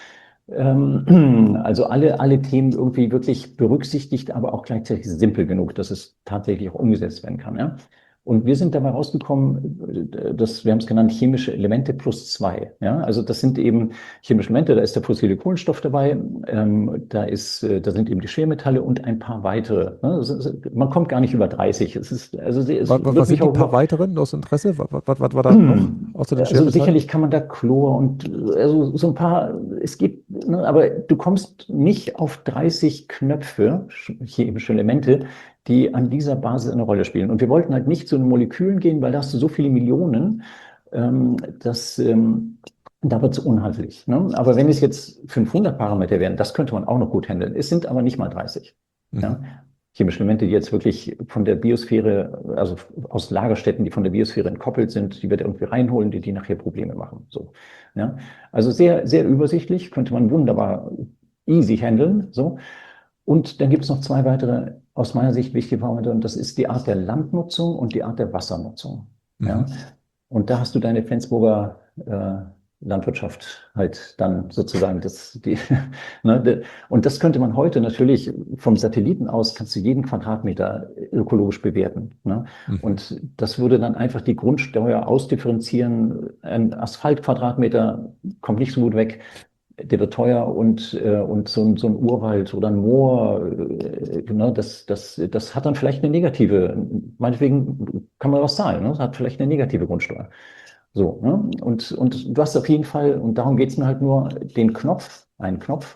Ähm, also alle, alle Themen irgendwie wirklich berücksichtigt, aber auch gleichzeitig simpel genug, dass es tatsächlich auch umgesetzt werden kann, ja. Und wir sind dabei rausgekommen, dass, wir haben es genannt, chemische Elemente plus zwei. Ja, also das sind eben chemische Elemente, da ist der fossile Kohlenstoff dabei, ähm, da ist, äh, da sind eben die Schwermetalle und ein paar weitere. Ne? Ist, man kommt gar nicht über dreißig. Es ist, also es Was, was wird sind mich die auch paar noch, weiteren aus Interesse? Was, was, was war da noch außer den also Schwermetallen? sicherlich kann man da Chlor und also so ein paar, es gibt, ne, aber du kommst nicht auf dreißig Knöpfe, chemische Elemente, die an dieser Basis eine Rolle spielen. Und wir wollten halt nicht zu den Molekülen gehen, weil da hast du so viele Millionen, ähm, dass ähm, da wird es unhandlich. Ne? Aber wenn es jetzt fünfhundert Parameter wären, das könnte man auch noch gut handeln. Es sind aber nicht mal dreißig. Mhm. Ja? Chemische Elemente, die jetzt wirklich von der Biosphäre, also aus Lagerstätten, die von der Biosphäre entkoppelt sind, die wir da irgendwie reinholen, die, die nachher Probleme machen. So, ja? Also sehr, sehr übersichtlich, könnte man wunderbar easy handeln. So. Und dann gibt es noch zwei weitere, aus meiner Sicht wichtige Parameter, und das ist die Art der Landnutzung und die Art der Wassernutzung. Mhm. Ja? Und da hast du deine Flensburger äh, Landwirtschaft halt dann sozusagen das, die, ne, de, und das könnte man heute natürlich vom Satelliten aus, kannst du jeden Quadratmeter ökologisch bewerten. Ne? Mhm. Und das würde dann einfach die Grundsteuer ausdifferenzieren. Ein Asphaltquadratmeter kommt nicht so gut weg. Der wird teuer und, äh, und so ein, so ein Urwald oder ein Moor, äh, ne, das, das, das hat dann vielleicht eine negative, meinetwegen kann man was zahlen, ne? Das hat vielleicht eine negative Grundsteuer. So, ne? Und, und du hast auf jeden Fall, und darum geht es mir halt nur, den Knopf, einen Knopf,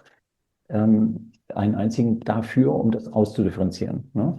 ähm, einen einzigen dafür, um das auszudifferenzieren. Ne?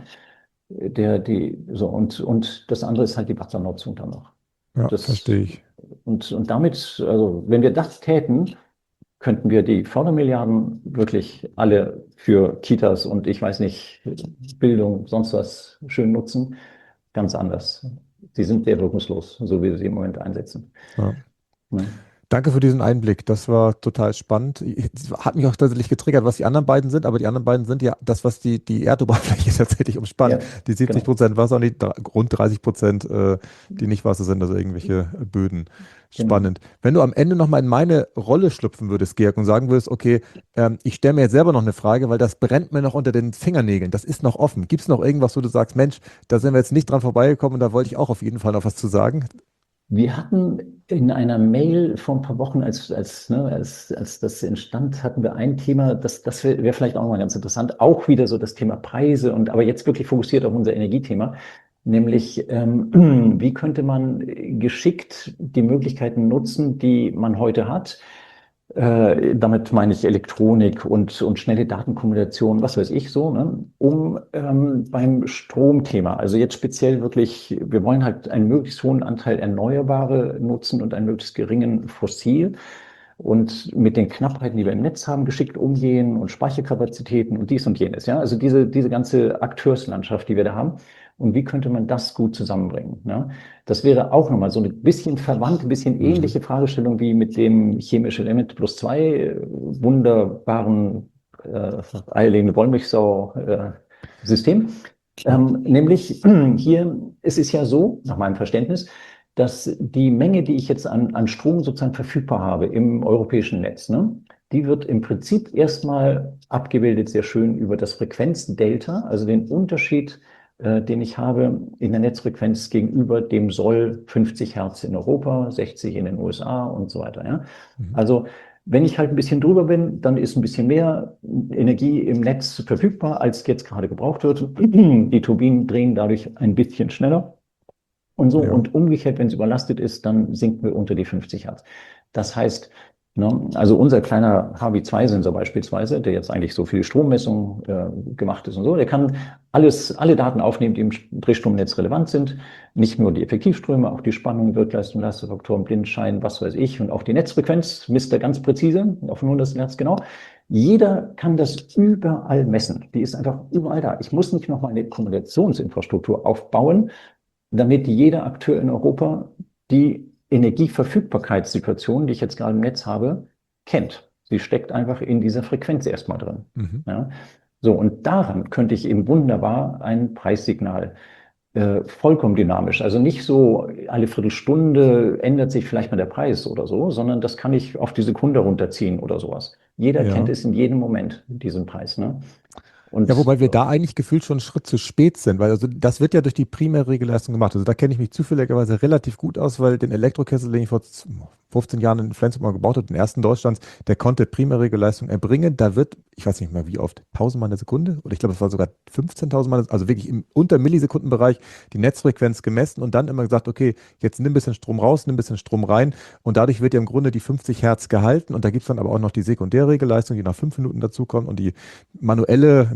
Der, die, so, und, und das andere ist halt die Wassernutzung dann noch. Ja, Das, verstehe ich. und, und damit, also wenn wir das täten, könnten wir die Fördermilliarden wirklich alle für Kitas und ich weiß nicht, Bildung, sonst was schön nutzen. Ganz anders. Sie sind sehr wirkungslos, so wie wir sie im Moment einsetzen. Ja. Ja. Danke für diesen Einblick. Das war total spannend. Hat mich auch tatsächlich getriggert, was die anderen beiden sind, aber die anderen beiden sind ja das, was die, die Erdoberfläche tatsächlich umspannt. Ja, Die siebzig genau. Prozent Wasser und die dr- rund dreißig Prozent, äh, die nicht Wasser sind, also irgendwelche Böden. Genau. Spannend. Wenn du am Ende nochmal in meine Rolle schlüpfen würdest, Georg, und sagen würdest, okay, ähm, ich stelle mir jetzt selber noch eine Frage, weil das brennt mir noch unter den Fingernägeln. Das ist noch offen. Gibt es noch irgendwas, wo du sagst, Mensch, da sind wir jetzt nicht dran vorbeigekommen und da wollte ich auch auf jeden Fall noch was zu sagen? Wir hatten in einer Mail vor ein paar Wochen, als, als, ne, als, als das entstand, hatten wir ein Thema, das, das wäre wär vielleicht auch nochmal ganz interessant, auch wieder so das Thema Preise und aber jetzt wirklich fokussiert auf unser Energiethema, nämlich ähm, wie könnte man geschickt die Möglichkeiten nutzen, die man heute hat. Äh, damit meine ich Elektronik und, und schnelle Datenkommunikation, was weiß ich so, ne, um ähm, beim Stromthema, also jetzt speziell wirklich, wir wollen halt einen möglichst hohen Anteil Erneuerbare nutzen und einen möglichst geringen Fossil und mit den Knappheiten, die wir im Netz haben, geschickt umgehen und Speicherkapazitäten und dies und jenes, ja, also diese, diese ganze Akteurslandschaft, die wir da haben. Und wie könnte man das gut zusammenbringen? Ne? Das wäre auch nochmal so ein bisschen verwandt, ein bisschen ähnliche Fragestellung wie mit dem chemische Element plus zwei äh, wunderbaren äh, eierlegende Wollmilchsau-System. Äh, ähm, nämlich hier, es ist ja so, nach meinem Verständnis, dass die Menge, die ich jetzt an, an Strom sozusagen verfügbar habe im europäischen Netz, ne, die wird im Prinzip erstmal abgebildet, sehr schön über das Frequenzdelta, also den Unterschied, äh, den ich habe in der Netzfrequenz gegenüber dem Soll fünfzig Hertz in Europa, sechzig in den U S A und so weiter. Ja? Mhm. Also wenn ich halt ein bisschen drüber bin, dann ist ein bisschen mehr Energie im Netz verfügbar, als jetzt gerade gebraucht wird. Die Turbinen drehen dadurch ein bisschen schneller. Und so, Ja. und umgekehrt, wenn es überlastet ist, dann sinken wir unter die fünfzig Hertz. Das heißt, ne, also unser kleiner H V zwei Sensor beispielsweise, der jetzt eigentlich so viel Strommessung äh, gemacht ist und so, der kann alles, alle Daten aufnehmen, die im Drehstromnetz relevant sind. Nicht nur die Effektivströme, auch die Spannung, Wirkleistung, Leistungsfaktoren, Blindschein, was weiß ich, und auch die Netzfrequenz misst er ganz präzise, auf ein Hundertstel Hertz genau. Jeder kann das überall messen. Die ist einfach überall da. Ich muss nicht noch mal eine Kommunikationsinfrastruktur aufbauen, damit jeder Akteur in Europa die Energieverfügbarkeitssituation, die ich jetzt gerade im Netz habe, kennt. Sie steckt einfach in dieser Frequenz erstmal drin. Mhm. Ja? So, und daran könnte ich eben wunderbar ein Preissignal äh, vollkommen dynamisch, also nicht so alle Viertelstunde ändert sich vielleicht mal der Preis oder so, sondern das kann ich auf die Sekunde runterziehen oder sowas. Jeder Ja. kennt es in jedem Moment, diesen Preis. Ne? Und Ja, wobei wir da eigentlich gefühlt schon einen Schritt zu spät sind, weil also das wird ja durch die primäre Regelleistung gemacht. Also da kenne ich mich zufälligerweise relativ gut aus, weil den Elektrokessel, den ich vor fünfzehn Jahren in Flensburg mal gebaut habe, den ersten Deutschlands, der konnte primäre Regelleistung erbringen. Da wird, ich weiß nicht mehr wie oft, tausend Mal eine Sekunde oder ich glaube, es war sogar fünfzehntausend Mal, also wirklich im unter Millisekundenbereich die Netzfrequenz gemessen und dann immer gesagt, okay, jetzt nimm ein bisschen Strom raus, nimm ein bisschen Strom rein und dadurch wird ja im Grunde die fünfzig Hertz gehalten und da gibt es dann aber auch noch die Sekundärregelleistung, die nach fünf Minuten dazukommt und die manuelle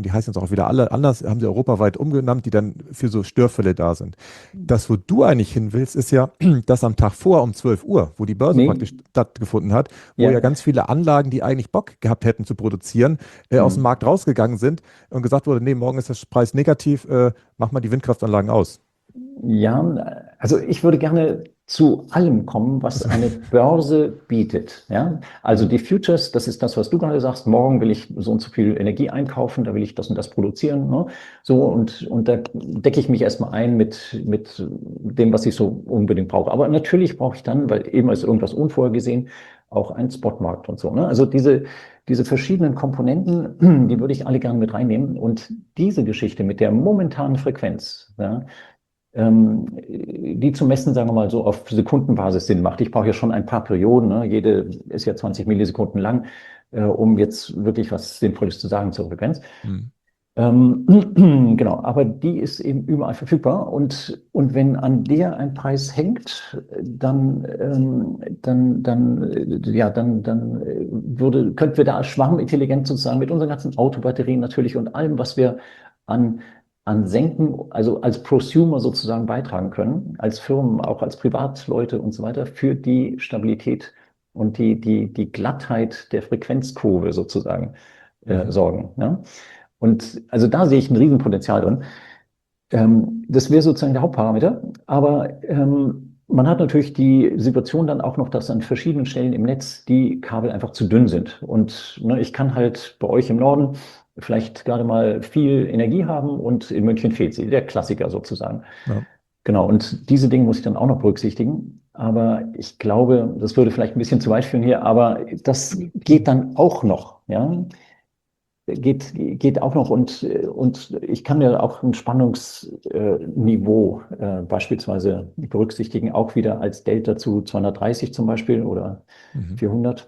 die heißen jetzt auch wieder alle anders, haben sie europaweit umgenannt, die dann für so Störfälle da sind. Das, wo du eigentlich hin willst, ist ja, dass am Tag vor um zwölf Uhr, wo die Börse Nee, praktisch stattgefunden hat, wo ja ja. ganz viele Anlagen, die eigentlich Bock gehabt hätten zu produzieren, äh, aus dem Hm. Markt rausgegangen sind und gesagt wurde, nee, morgen ist der Preis negativ, äh, mach mal die Windkraftanlagen aus. Ja, also ich würde gerne zu allem kommen, was Also, eine Börse bietet. Ja, also mhm. die Futures, das ist das, was du gerade sagst. Morgen will ich so und so viel Energie einkaufen, da will ich das und das produzieren. Ne? So und, und da decke ich mich erstmal ein mit, mit dem, was ich so unbedingt brauche. Aber natürlich brauche ich dann, weil eben ist irgendwas unvorhergesehen, auch einen Spotmarkt und so. Ne? Also diese, diese verschiedenen Komponenten, die würde ich alle gerne mit reinnehmen. Und diese Geschichte mit der momentanen Frequenz, ja, ähm, die zu messen, sagen wir mal so, auf Sekundenbasis Sinn macht. Ich brauche ja schon ein paar Perioden, ne? Jede ist ja zwanzig Millisekunden lang, äh, um jetzt wirklich was Sinnvolles zu sagen zur Frequenz. Mhm. Ähm, genau, aber die ist eben überall verfügbar und, und wenn an der ein Preis hängt, dann, ähm, dann, dann, äh, ja, dann, dann äh, würde, könnten wir da als Schwarmintelligenz sozusagen mit unseren ganzen Autobatterien natürlich und allem, was wir an, an Senken, also als Prosumer sozusagen beitragen können, als Firmen, auch als Privatleute und so weiter, für die Stabilität und die, die, die Glattheit der Frequenzkurve sozusagen äh, Mhm. sorgen. Ne? Und also da sehe ich ein Riesenpotenzial drin. Ähm, das wäre sozusagen der Hauptparameter. Aber ähm, man hat natürlich die Situation dann auch noch, dass an verschiedenen Stellen im Netz die Kabel einfach zu dünn sind. Und ne, ich kann halt bei euch im Norden vielleicht gerade mal viel Energie haben und in München fehlt sie. Der Klassiker sozusagen. Ja. Genau. Und diese Dinge muss ich dann auch noch berücksichtigen. Aber ich glaube, das würde vielleicht ein bisschen zu weit führen hier, aber das geht dann auch noch, ja. Geht, geht auch noch und, und ich kann mir auch ein Spannungsniveau äh, beispielsweise berücksichtigen, auch wieder als Delta zu zweihundertdreißig zum Beispiel oder Mhm. vierhundert,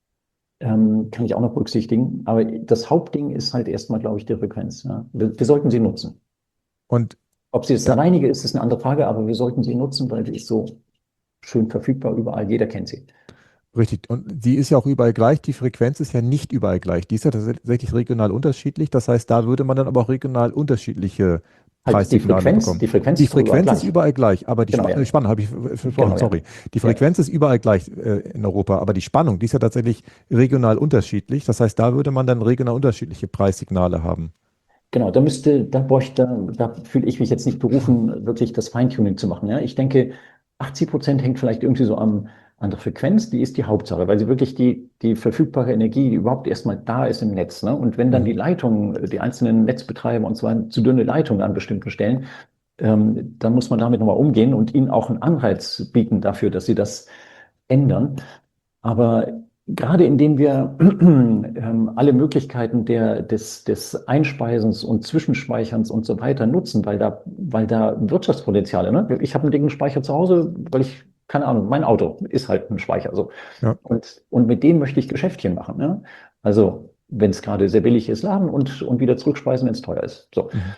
ähm, kann ich auch noch berücksichtigen. Aber das Hauptding ist halt erstmal, glaube ich, die Frequenz. Ja. Wir, wir sollten sie nutzen. Und Ob sie das da, alleinige ist, ist eine andere Frage, aber wir sollten sie nutzen, weil sie ist so schön verfügbar überall. Jeder kennt sie. richtig. Und die ist ja auch überall gleich. Die Frequenz ist ja nicht überall gleich. Die ist ja tatsächlich regional unterschiedlich. Das heißt, da würde man dann aber auch regional unterschiedliche Halt die Preissignale Frequenz, bekommen. die Frequenz Die ist doch überall Frequenz ist gleich. überall gleich, aber die Genau, Spannung, ja. Spannung habe ich ver- versprochen, Genau, ja. sorry. Die Ja. Frequenz ist überall gleich äh, in Europa, aber die Spannung, die ist ja tatsächlich regional unterschiedlich. Das heißt, da würde man dann regional unterschiedliche Preissignale haben. Genau, da müsste, da bräuchte, da, da fühle ich mich jetzt nicht berufen, wirklich das Feintuning zu machen. Ja, ich denke, achtzig Prozent hängt vielleicht irgendwie so am, an der Frequenz, die ist die Hauptsache, weil sie wirklich die, die verfügbare Energie, die überhaupt erstmal da ist im Netz. Ne? Und wenn dann die Mhm. Leitungen, die einzelnen Netzbetreiber und zwar zu dünne Leitungen an bestimmten Stellen, ähm, dann muss man damit nochmal umgehen und ihnen auch einen Anreiz bieten dafür, dass sie das ändern. Aber gerade indem wir ähm, alle Möglichkeiten der, des, des Einspeisens und Zwischenspeicherns und so weiter nutzen, weil da, weil da Wirtschaftspotenziale, ne? Ich habe einen dicken Speicher zu Hause, weil ich, keine Ahnung, mein Auto ist halt ein Speicher, so. Ja. Und, und mit dem möchte ich Geschäftchen machen, ne? Also, wenn es gerade sehr billig ist, laden und, und wieder zurückspeisen, wenn es teuer ist. So. Mhm.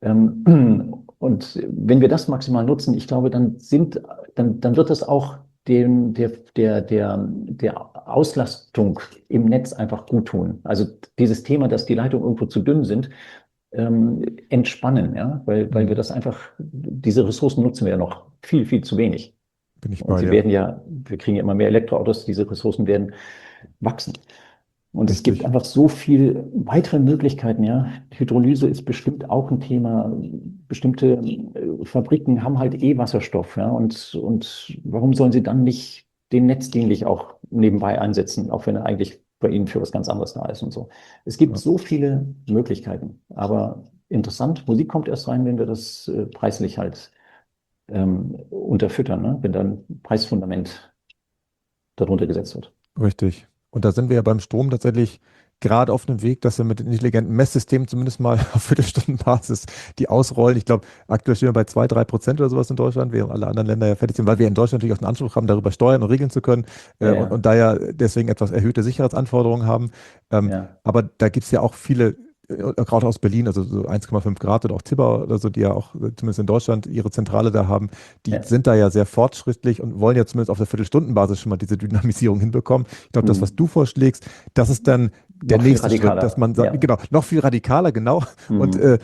Ähm, und wenn wir das maximal nutzen, ich glaube, dann sind, dann, dann wird es auch dem, der, der, der, der Auslastung im Netz einfach gut tun. Also dieses Thema, dass die Leitungen irgendwo zu dünn sind, ähm, entspannen, ja, weil, weil wir Mhm. das einfach, diese Ressourcen nutzen wir ja noch viel, viel zu wenig. Bin ich Und bei sie dir. werden ja, wir kriegen ja immer mehr Elektroautos, diese Ressourcen werden wachsen. Und es gibt Richtig. einfach so viel weitere Möglichkeiten, ja. Hydrolyse ist bestimmt auch ein Thema. Bestimmte äh, Fabriken haben halt eh Wasserstoff, ja. Und, und warum sollen sie dann nicht den netzdienlich auch nebenbei einsetzen, auch wenn er eigentlich bei ihnen für was ganz anderes da ist und so. Es gibt Ja. so viele Möglichkeiten. Aber interessant, Musik kommt erst rein, wenn wir das äh, preislich halt ähm, unterfüttern, ne? Wenn dann ein Preisfundament darunter gesetzt wird. Richtig. Und da sind wir ja beim Strom tatsächlich gerade auf dem Weg, dass wir mit den intelligenten Messsystemen zumindest mal auf Viertelstundenbasis die ausrollen. Ich glaube, aktuell stehen wir bei zwei, drei Prozent oder sowas in Deutschland, während alle anderen Länder ja fertig sind, weil wir in Deutschland natürlich auch den Anspruch haben, darüber steuern und regeln zu können Ja, äh, und, ja, und da ja deswegen etwas erhöhte Sicherheitsanforderungen haben. Ähm, ja, aber da gibt es ja auch viele, äh, gerade aus Berlin, also so eins Komma fünf Grad oder auch Tibber oder so, die ja auch äh, zumindest in Deutschland ihre Zentrale da haben, die ja. sind da ja sehr fortschrittlich und wollen ja zumindest auf der Viertelstundenbasis schon mal diese Dynamisierung hinbekommen. Ich glaube, das, was Hm. du vorschlägst, das ist dann der nächste Schritt, dass man sagt, ja. genau, noch viel radikaler, genau. Mhm. Und äh,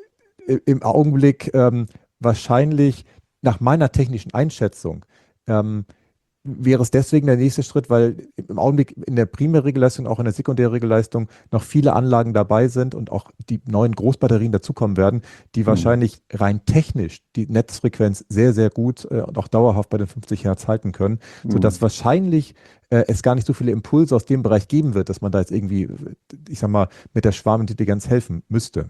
im Augenblick ähm, wahrscheinlich nach meiner technischen Einschätzung ähm, wäre es deswegen der nächste Schritt, weil im Augenblick in der Primärregelleistung, auch in der Sekundärregelleistung noch viele Anlagen dabei sind und auch die neuen Großbatterien dazukommen werden, die mhm. wahrscheinlich rein technisch die Netzfrequenz sehr, sehr gut äh, und auch dauerhaft bei den fünfzig Hertz halten können, mhm. sodass wahrscheinlich äh, es gar nicht so viele Impulse aus dem Bereich geben wird, dass man da jetzt irgendwie, ich sag mal, mit der Schwarmintelligenz helfen müsste.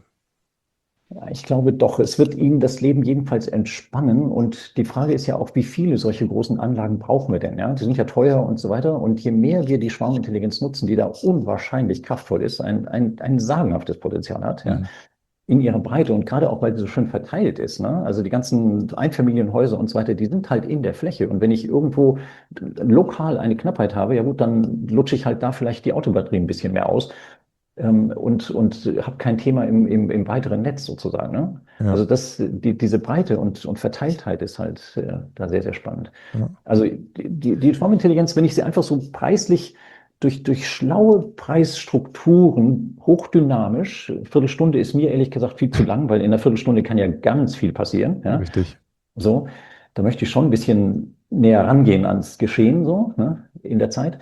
Ja, ich glaube doch, es wird Ihnen das Leben jedenfalls entspannen. Und die Frage ist ja auch, wie viele solche großen Anlagen brauchen wir denn? Ja, die sind ja teuer und so weiter. Und je mehr wir die Schwarmintelligenz nutzen, die da unwahrscheinlich kraftvoll ist, ein, ein, ein sagenhaftes Potenzial hat, ja, mhm. in ihrer Breite und gerade auch, weil sie so schön verteilt ist. Ne? Also die ganzen Einfamilienhäuser und so weiter, die sind halt in der Fläche. Und wenn ich irgendwo lokal eine Knappheit habe, ja gut, dann lutsche ich halt da vielleicht die Autobatterie ein bisschen mehr aus. Und, und habe kein Thema im, im, im weiteren Netz sozusagen. Ne? Ja. Also das, die, diese Breite und, und Verteiltheit ist halt äh, da sehr, sehr spannend. Ja. Also die, die Schwarmintelligenz, wenn ich sie einfach so preislich durch, durch schlaue Preisstrukturen, hochdynamisch, Viertelstunde ist mir ehrlich gesagt viel zu lang, weil in einer Viertelstunde kann ja ganz viel passieren. Ja? Richtig. So, da möchte ich schon ein bisschen näher rangehen ans Geschehen so, ne, in der Zeit.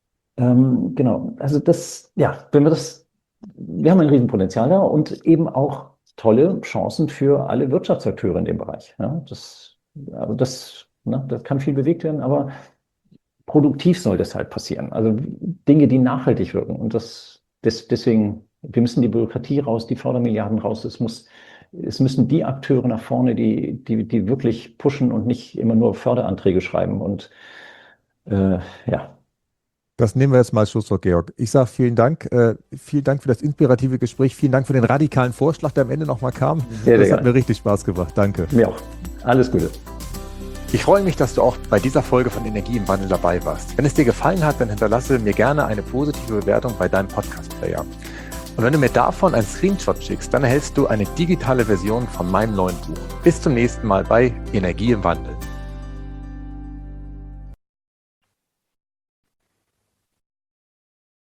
Ähm, genau, also das, ja, wenn wir das Wir haben ein Riesenpotenzial da und eben auch tolle Chancen für alle Wirtschaftsakteure in dem Bereich. Ja, das, also das, ne, das kann viel bewegt werden, aber produktiv soll das halt passieren. Also Dinge, die nachhaltig wirken. Und das, das deswegen, wir müssen die Bürokratie raus, die Fördermilliarden raus. Es muss, es müssen die Akteure nach vorne, die, die, die wirklich pushen und nicht immer nur Förderanträge schreiben. Und äh, ja. Das nehmen wir jetzt mal als Schlusswort, Georg. Ich sage vielen Dank. Äh, vielen Dank für das inspirative Gespräch. Vielen Dank für den radikalen Vorschlag, der am Ende nochmal kam. Sehr, das hat geil. mir richtig Spaß gemacht. Danke. Mir auch. Alles Gute. Ich freue mich, dass du auch bei dieser Folge von Energie im Wandel dabei warst. Wenn es dir gefallen hat, dann hinterlasse mir gerne eine positive Bewertung bei deinem Podcast-Player. Und wenn du mir davon einen Screenshot schickst, dann erhältst du eine digitale Version von meinem neuen Buch. Bis zum nächsten Mal bei Energie im Wandel.